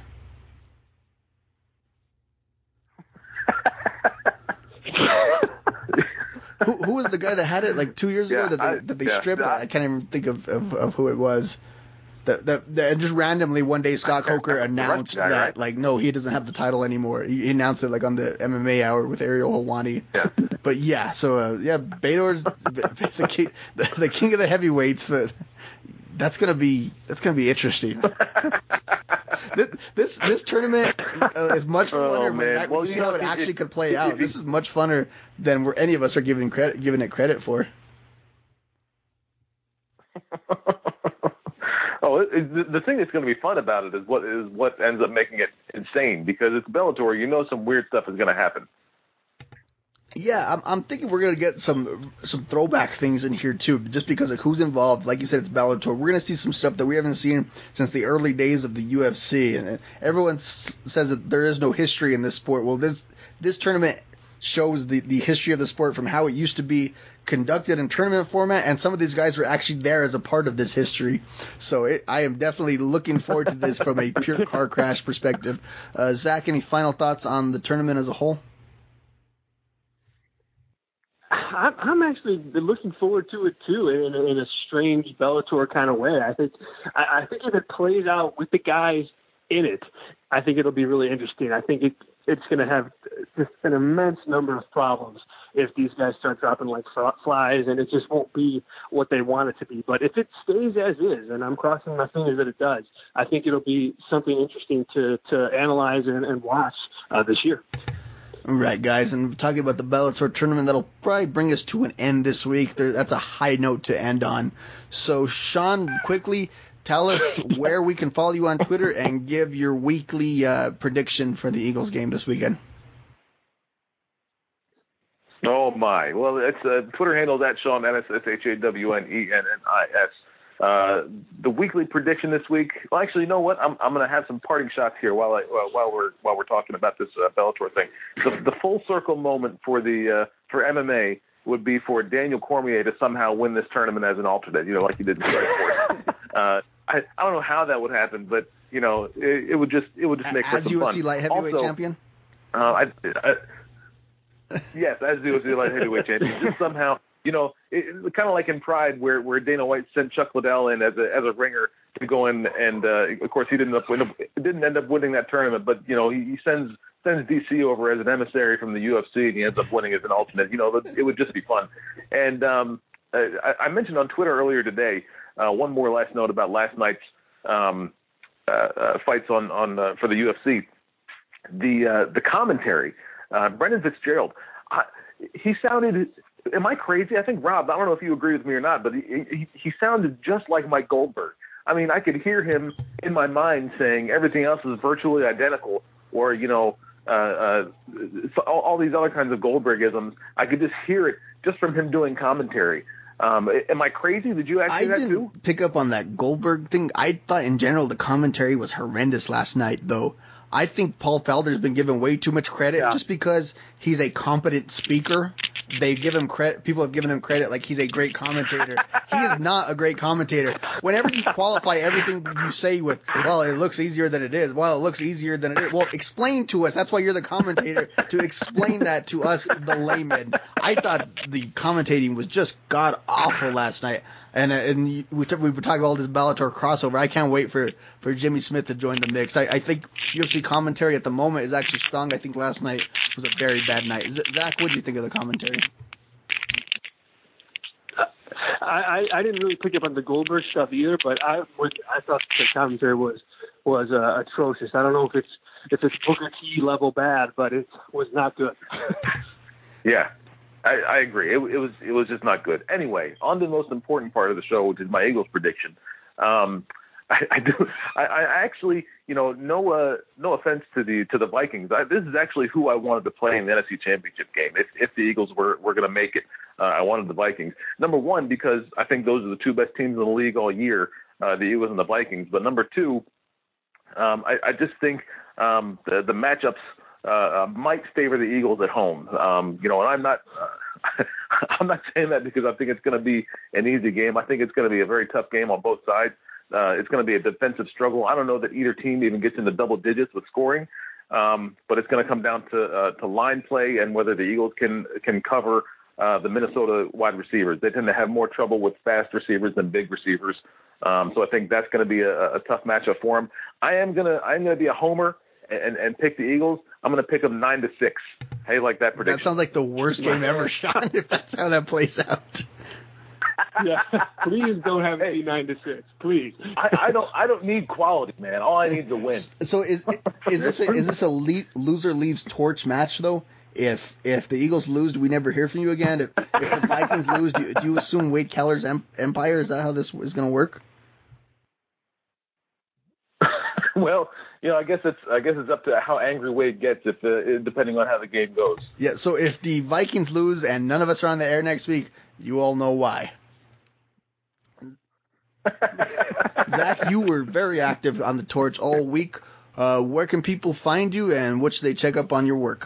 who, who was the guy that had it like two years ago Yeah, that they, I- that they yeah, stripped? I- I can't even think of, of, of who it was. That, that, that just randomly one day Scott Coker announced guy, that right? like no, he doesn't have the title anymore. He, he announced it like on the M M A Hour with Ariel Helwani. Yeah. But yeah, so uh, yeah, Bader's the king, the, the king of the heavyweights. But that's gonna be that's gonna be interesting. this, this this tournament uh, is much Oh, funner when man. that, Well, we you see know, how it if- actually if- could play if- out. if- This is much funner than where any of us are giving credit giving it credit for. Oh, it, it, the- the thing that's going to be fun about it is what is what ends up making it insane, because it's Bellator. You know, some weird stuff is going to happen. Yeah, I'm, I'm thinking we're gonna get some some throwback things in here too, just because of who's involved. Like you said, it's Bellator. We're gonna see some stuff that we haven't seen since the early days of the U F C, and everyone s- says that there is no history in this sport. Well, this this tournament shows the, the history of the sport from how it used to be conducted in tournament format, and some of these guys were actually there as a part of this history. So it, I am definitely looking forward to this from a pure car crash perspective. Uh, Zach, any final thoughts on the tournament as a whole? I'm, I'm actually looking forward to it too, in, in a strange Bellator kind of way. I think, I, I think if it plays out with the guys in it, I think it'll be really interesting. I think it, it's going to have just an immense number of problems if these guys start dropping like flies, and it just won't be what they want it to be. But if it stays as is, and I'm crossing my fingers that it does, I think it'll be something interesting to to analyze and, and watch uh, this year. All right, guys, and talking about the Bellator tournament, that'll probably bring us to an end this week. There, that's a high note to end on. So, Sean, quickly, tell us where we can follow you on Twitter and give your weekly uh, prediction for the Eagles game this weekend. Oh, my. Well, it's uh, Twitter handle is at Shawn Ennis, S H A W N E N N I S. Uh, the weekly prediction this week. Well, actually, you know what? I'm I'm going to have some parting shots here while I while, while we're while we're talking about this uh, Bellator thing. The, the full circle moment for the uh, for M M A would be for Daniel Cormier to somehow win this tournament as an alternate. You know, like he did in Strikeforce. uh, I I don't know how that would happen, but you know, it, it would just it would just make for as some U F C fun. light heavyweight also, champion. Uh, I, I yes, as U F C light heavyweight champion. Just somehow. You know, it, it, kind of like in Pride, where, where Dana White sent Chuck Liddell in as a as a ringer to go in, and uh, of course he didn't end up win, didn't end up winning that tournament. But you know, he, he sends sends D C over as an emissary from the U F C, and he ends up winning as an alternate. You know, it would just be fun. And um, I, I mentioned on Twitter earlier today uh, one more last note about last night's um, uh, uh, fights on on uh, for the U F C. The uh, the commentary, uh, Brendan Fitzgerald, I, he sounded. Am I crazy? I think, Rob, I don't know if you agree with me or not, but he, he, he sounded just like Mike Goldberg. I mean, I could hear him in my mind saying everything else is virtually identical, or, you know, uh, uh, all, all these other kinds of Goldbergisms. I could just hear it just from him doing commentary. Um, am I crazy? Did you actually I see that didn't too? pick up on that Goldberg thing. I thought in general the commentary was horrendous last night, though. I think Paul Felder's been given way too much credit Yeah. just because he's a competent speaker. They give him credit. People have given him credit like he's a great commentator. He is not a great commentator. Whenever you qualify everything you say with, well, it looks easier than it is. Well, it looks easier than it is. Well, explain to us. That's why you're the commentator, to explain that to us, the laymen. I thought the commentating was just god awful last night. And and we we were talking about all this Bellator crossover. I can't wait for, for Jimmy Smith to join the mix. I, I think U F C commentary at the moment is actually strong. I think last night was a very bad night. Z- Zach, what do you think of the commentary? I, I, I didn't really pick up on the Goldberg stuff either, but I was, I thought the commentary was was uh, atrocious. I don't know if it's if it's Booker T level bad, but it was not good. Yeah. I, I agree. It, it was it was just not good. Anyway, on to the most important part of the show, which is my Eagles prediction. Um, I, I do. I, I actually, you know, no uh, no offense to the to the Vikings. I, this is actually who I wanted to play in the N F C Championship game. If if the Eagles were were going to make it, uh, I wanted the Vikings. Number one, because I think those are the two best teams in the league all year, uh, the Eagles and the Vikings. But number two, um, I, I just think um, the the matchups. Uh, uh, might favor the Eagles at home. Um, you know, and I'm not, uh, I'm not saying that because I think it's going to be an easy game. I think it's going to be a very tough game on both sides. Uh, it's going to be a defensive struggle. I don't know that either team even gets into double digits with scoring, um, but it's going to come down to uh, to line play and whether the Eagles can can cover uh, the Minnesota wide receivers. They tend to have more trouble with fast receivers than big receivers. Um, so I think that's going to be a, a tough matchup for them. I am gonna I'm gonna be a homer and, and pick the Eagles. I'm going to pick them nine to six. How do you like that prediction? That sounds like the worst game ever, Sean, if that's how that plays out. Yeah, please don't have it be nine to six, please. I, I don't. I don't need quality, man. All I need is a win. So is is this a, is this a le- loser leaves torch match though? If if the Eagles lose, do we never hear from you again? If, if the Vikings lose, do you, do you assume Wade Keller's em- empire? Is that how this is going to work? Well, you know, I guess it's I guess it's up to how angry Wade gets, if uh, depending on how the game goes. Yeah. So if the Vikings lose and none of us are on the air next week, you all know why. Zach, you were very active on the Torch all week. Uh, where can people find you, and what should they check up on your work?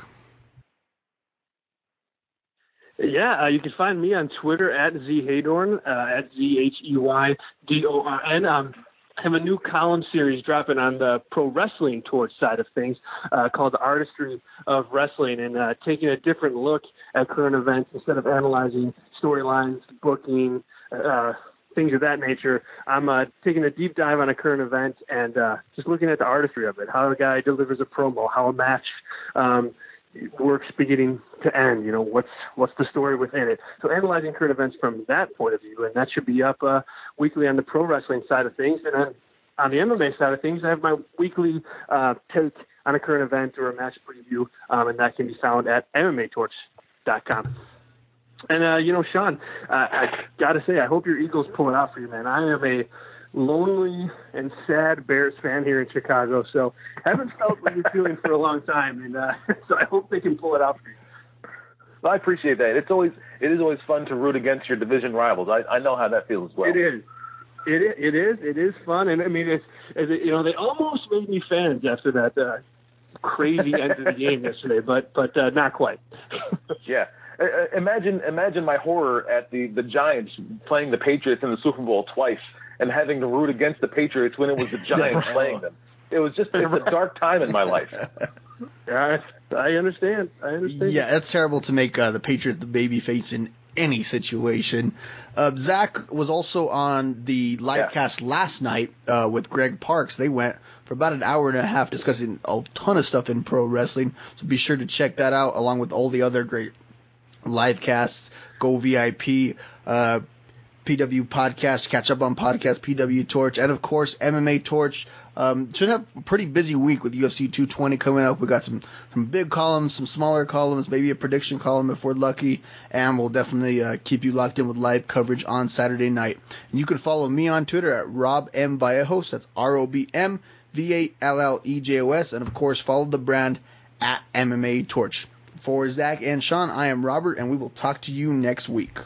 Yeah, uh, you can find me on Twitter at Z Heydorn, uh, at Z H E Y D O R N. Um, I have a new column series dropping on the pro wrestling Torch side of things uh, called The Artistry of Wrestling, and uh, taking a different look at current events instead of analyzing storylines, booking, uh, things of that nature. I'm uh, taking a deep dive on a current event and uh, just looking at the artistry of it, how a guy delivers a promo, how a match um, works beginning to end, you know, what's what's the story within it. So analyzing current events from that point of view, and that should be up uh, weekly on the pro wrestling side of things. And then on the M M A side of things, I have my weekly uh, take on a current event or a match preview, um, and that can be found at M M A torch dot com. And, uh, you know, Sean, uh, I got to say, I hope your Eagles pull it out for you, man. I am a lonely and sad Bears fan here in Chicago. So haven't felt what you're feeling for a long time, and uh, so I hope they can pull it out for you. Well, I appreciate that. It's always it is always fun to root against your division rivals. I, I know how that feels as well. It is. It is. It is. It is fun, and I mean, it's, it's you know they almost made me fans after that uh, crazy end of the game yesterday, but but uh, not quite. Yeah. Uh, imagine imagine my horror at the, the Giants playing the Patriots in the Super Bowl twice and having to root against the Patriots when it was the Giants playing them. It was just it's a dark time in my life. Yeah, I understand. I understand. Yeah, it's terrible to make uh, the Patriots the baby face in any situation. Uh, Zach was also on the live cast yeah. last night uh, with Greg Parks. They went for about an hour and a half discussing a ton of stuff in pro wrestling. So be sure to check that out along with all the other great live casts. Go V I P, uh, P W Podcast, catch up on podcast, P W Torch, and of course M M A Torch. Um, should have a pretty busy week with U F C two twenty coming up. We got some, some big columns, some smaller columns, maybe a prediction column if we're lucky, and we'll definitely uh, keep you locked in with live coverage on Saturday night. And you can follow me on Twitter at Rob M. Vallejos. That's R O B M V A L L E J O S, and of course follow the brand at M M A Torch. For Zach and Sean, I am Robert, and we will talk to you next week.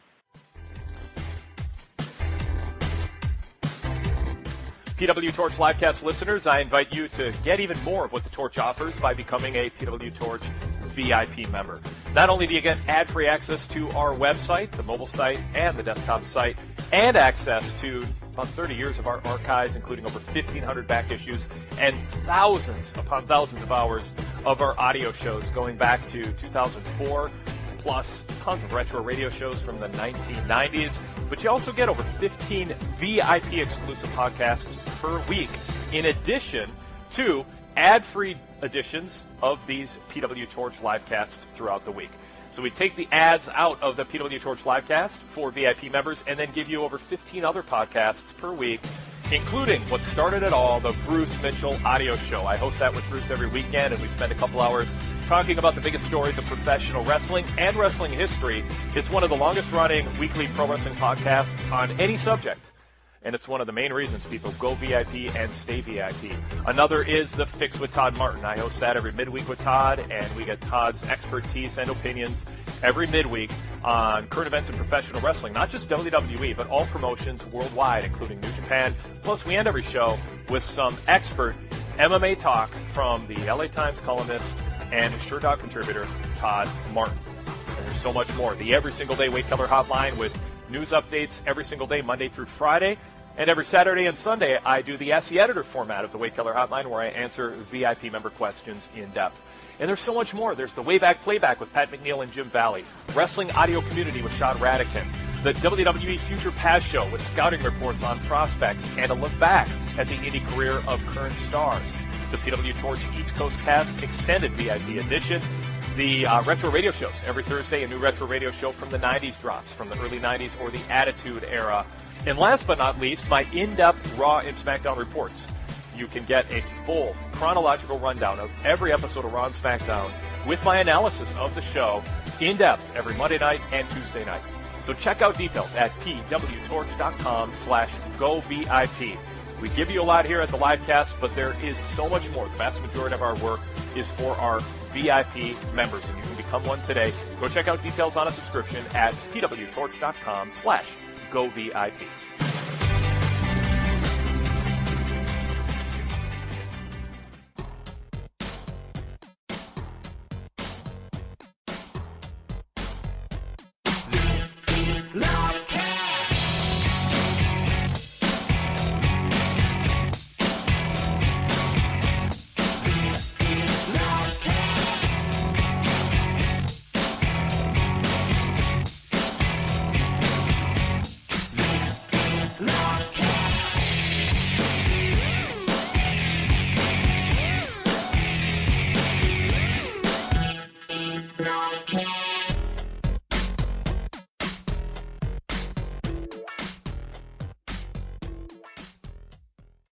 P W Torch Livecast listeners, I invite you to get even more of what the Torch offers by becoming a P W Torch V I P member. Not only do you get ad-free access to our website, the mobile site, and the desktop site, and access to about thirty years of our archives, including over fifteen hundred back issues and thousands upon thousands of hours of our audio shows going back to two thousand four, plus tons of retro radio shows from the nineteen nineties. But you also get over fifteen V I P exclusive podcasts per week, in addition to ad-free editions of these P W Torch livecasts throughout the week. So we take the ads out of the P W Torch livecast for V I P members and then give you over fifteen other podcasts per week, including what started it all, the Bruce Mitchell audio show. I host that with Bruce every weekend, and we spend a couple hours talking about the biggest stories of professional wrestling and wrestling history. It's one of the longest-running weekly pro wrestling podcasts on any subject, and it's one of the main reasons people go V I P and stay V I P. Another is The Fix with Todd Martin. I host that every midweek with Todd, and we get Todd's expertise and opinions every midweek on current events in professional wrestling, not just W W E, but all promotions worldwide, including New Japan. Plus, we end every show with some expert M M A talk from the L A Times columnist and SureDog contributor, Todd Martin. And there's so much more. The Every Single Day Weight Killer Hotline with news updates every single day, Monday through Friday. And every Saturday and Sunday, I do the Ask the Editor format of the Weight Killer Hotline, where I answer V I P member questions in depth. And there's so much more. There's the Wayback Playback with Pat McNeil and Jim Valley, Wrestling Audio Community with Sean Radican, the W W E Future Past Show with scouting reports on prospects and a look back at the indie career of current stars, the P W Torch East Coast Cast Extended V I P Edition, the uh, retro radio shows. Every Thursday, a new retro radio show from the nineties drops, from the early nineties or the Attitude Era. And last but not least, my in-depth Raw and SmackDown reports. You can get a full chronological rundown of every episode of Raw and SmackDown with my analysis of the show in depth every Monday night and Tuesday night. So check out details at pwtorch.com slash go VIP. We give you a lot here at the livecast, but there is so much more. The vast majority of our work is for our V I P members, and you can become one today. Go check out details on a subscription at pwtorch.com slash go VIP.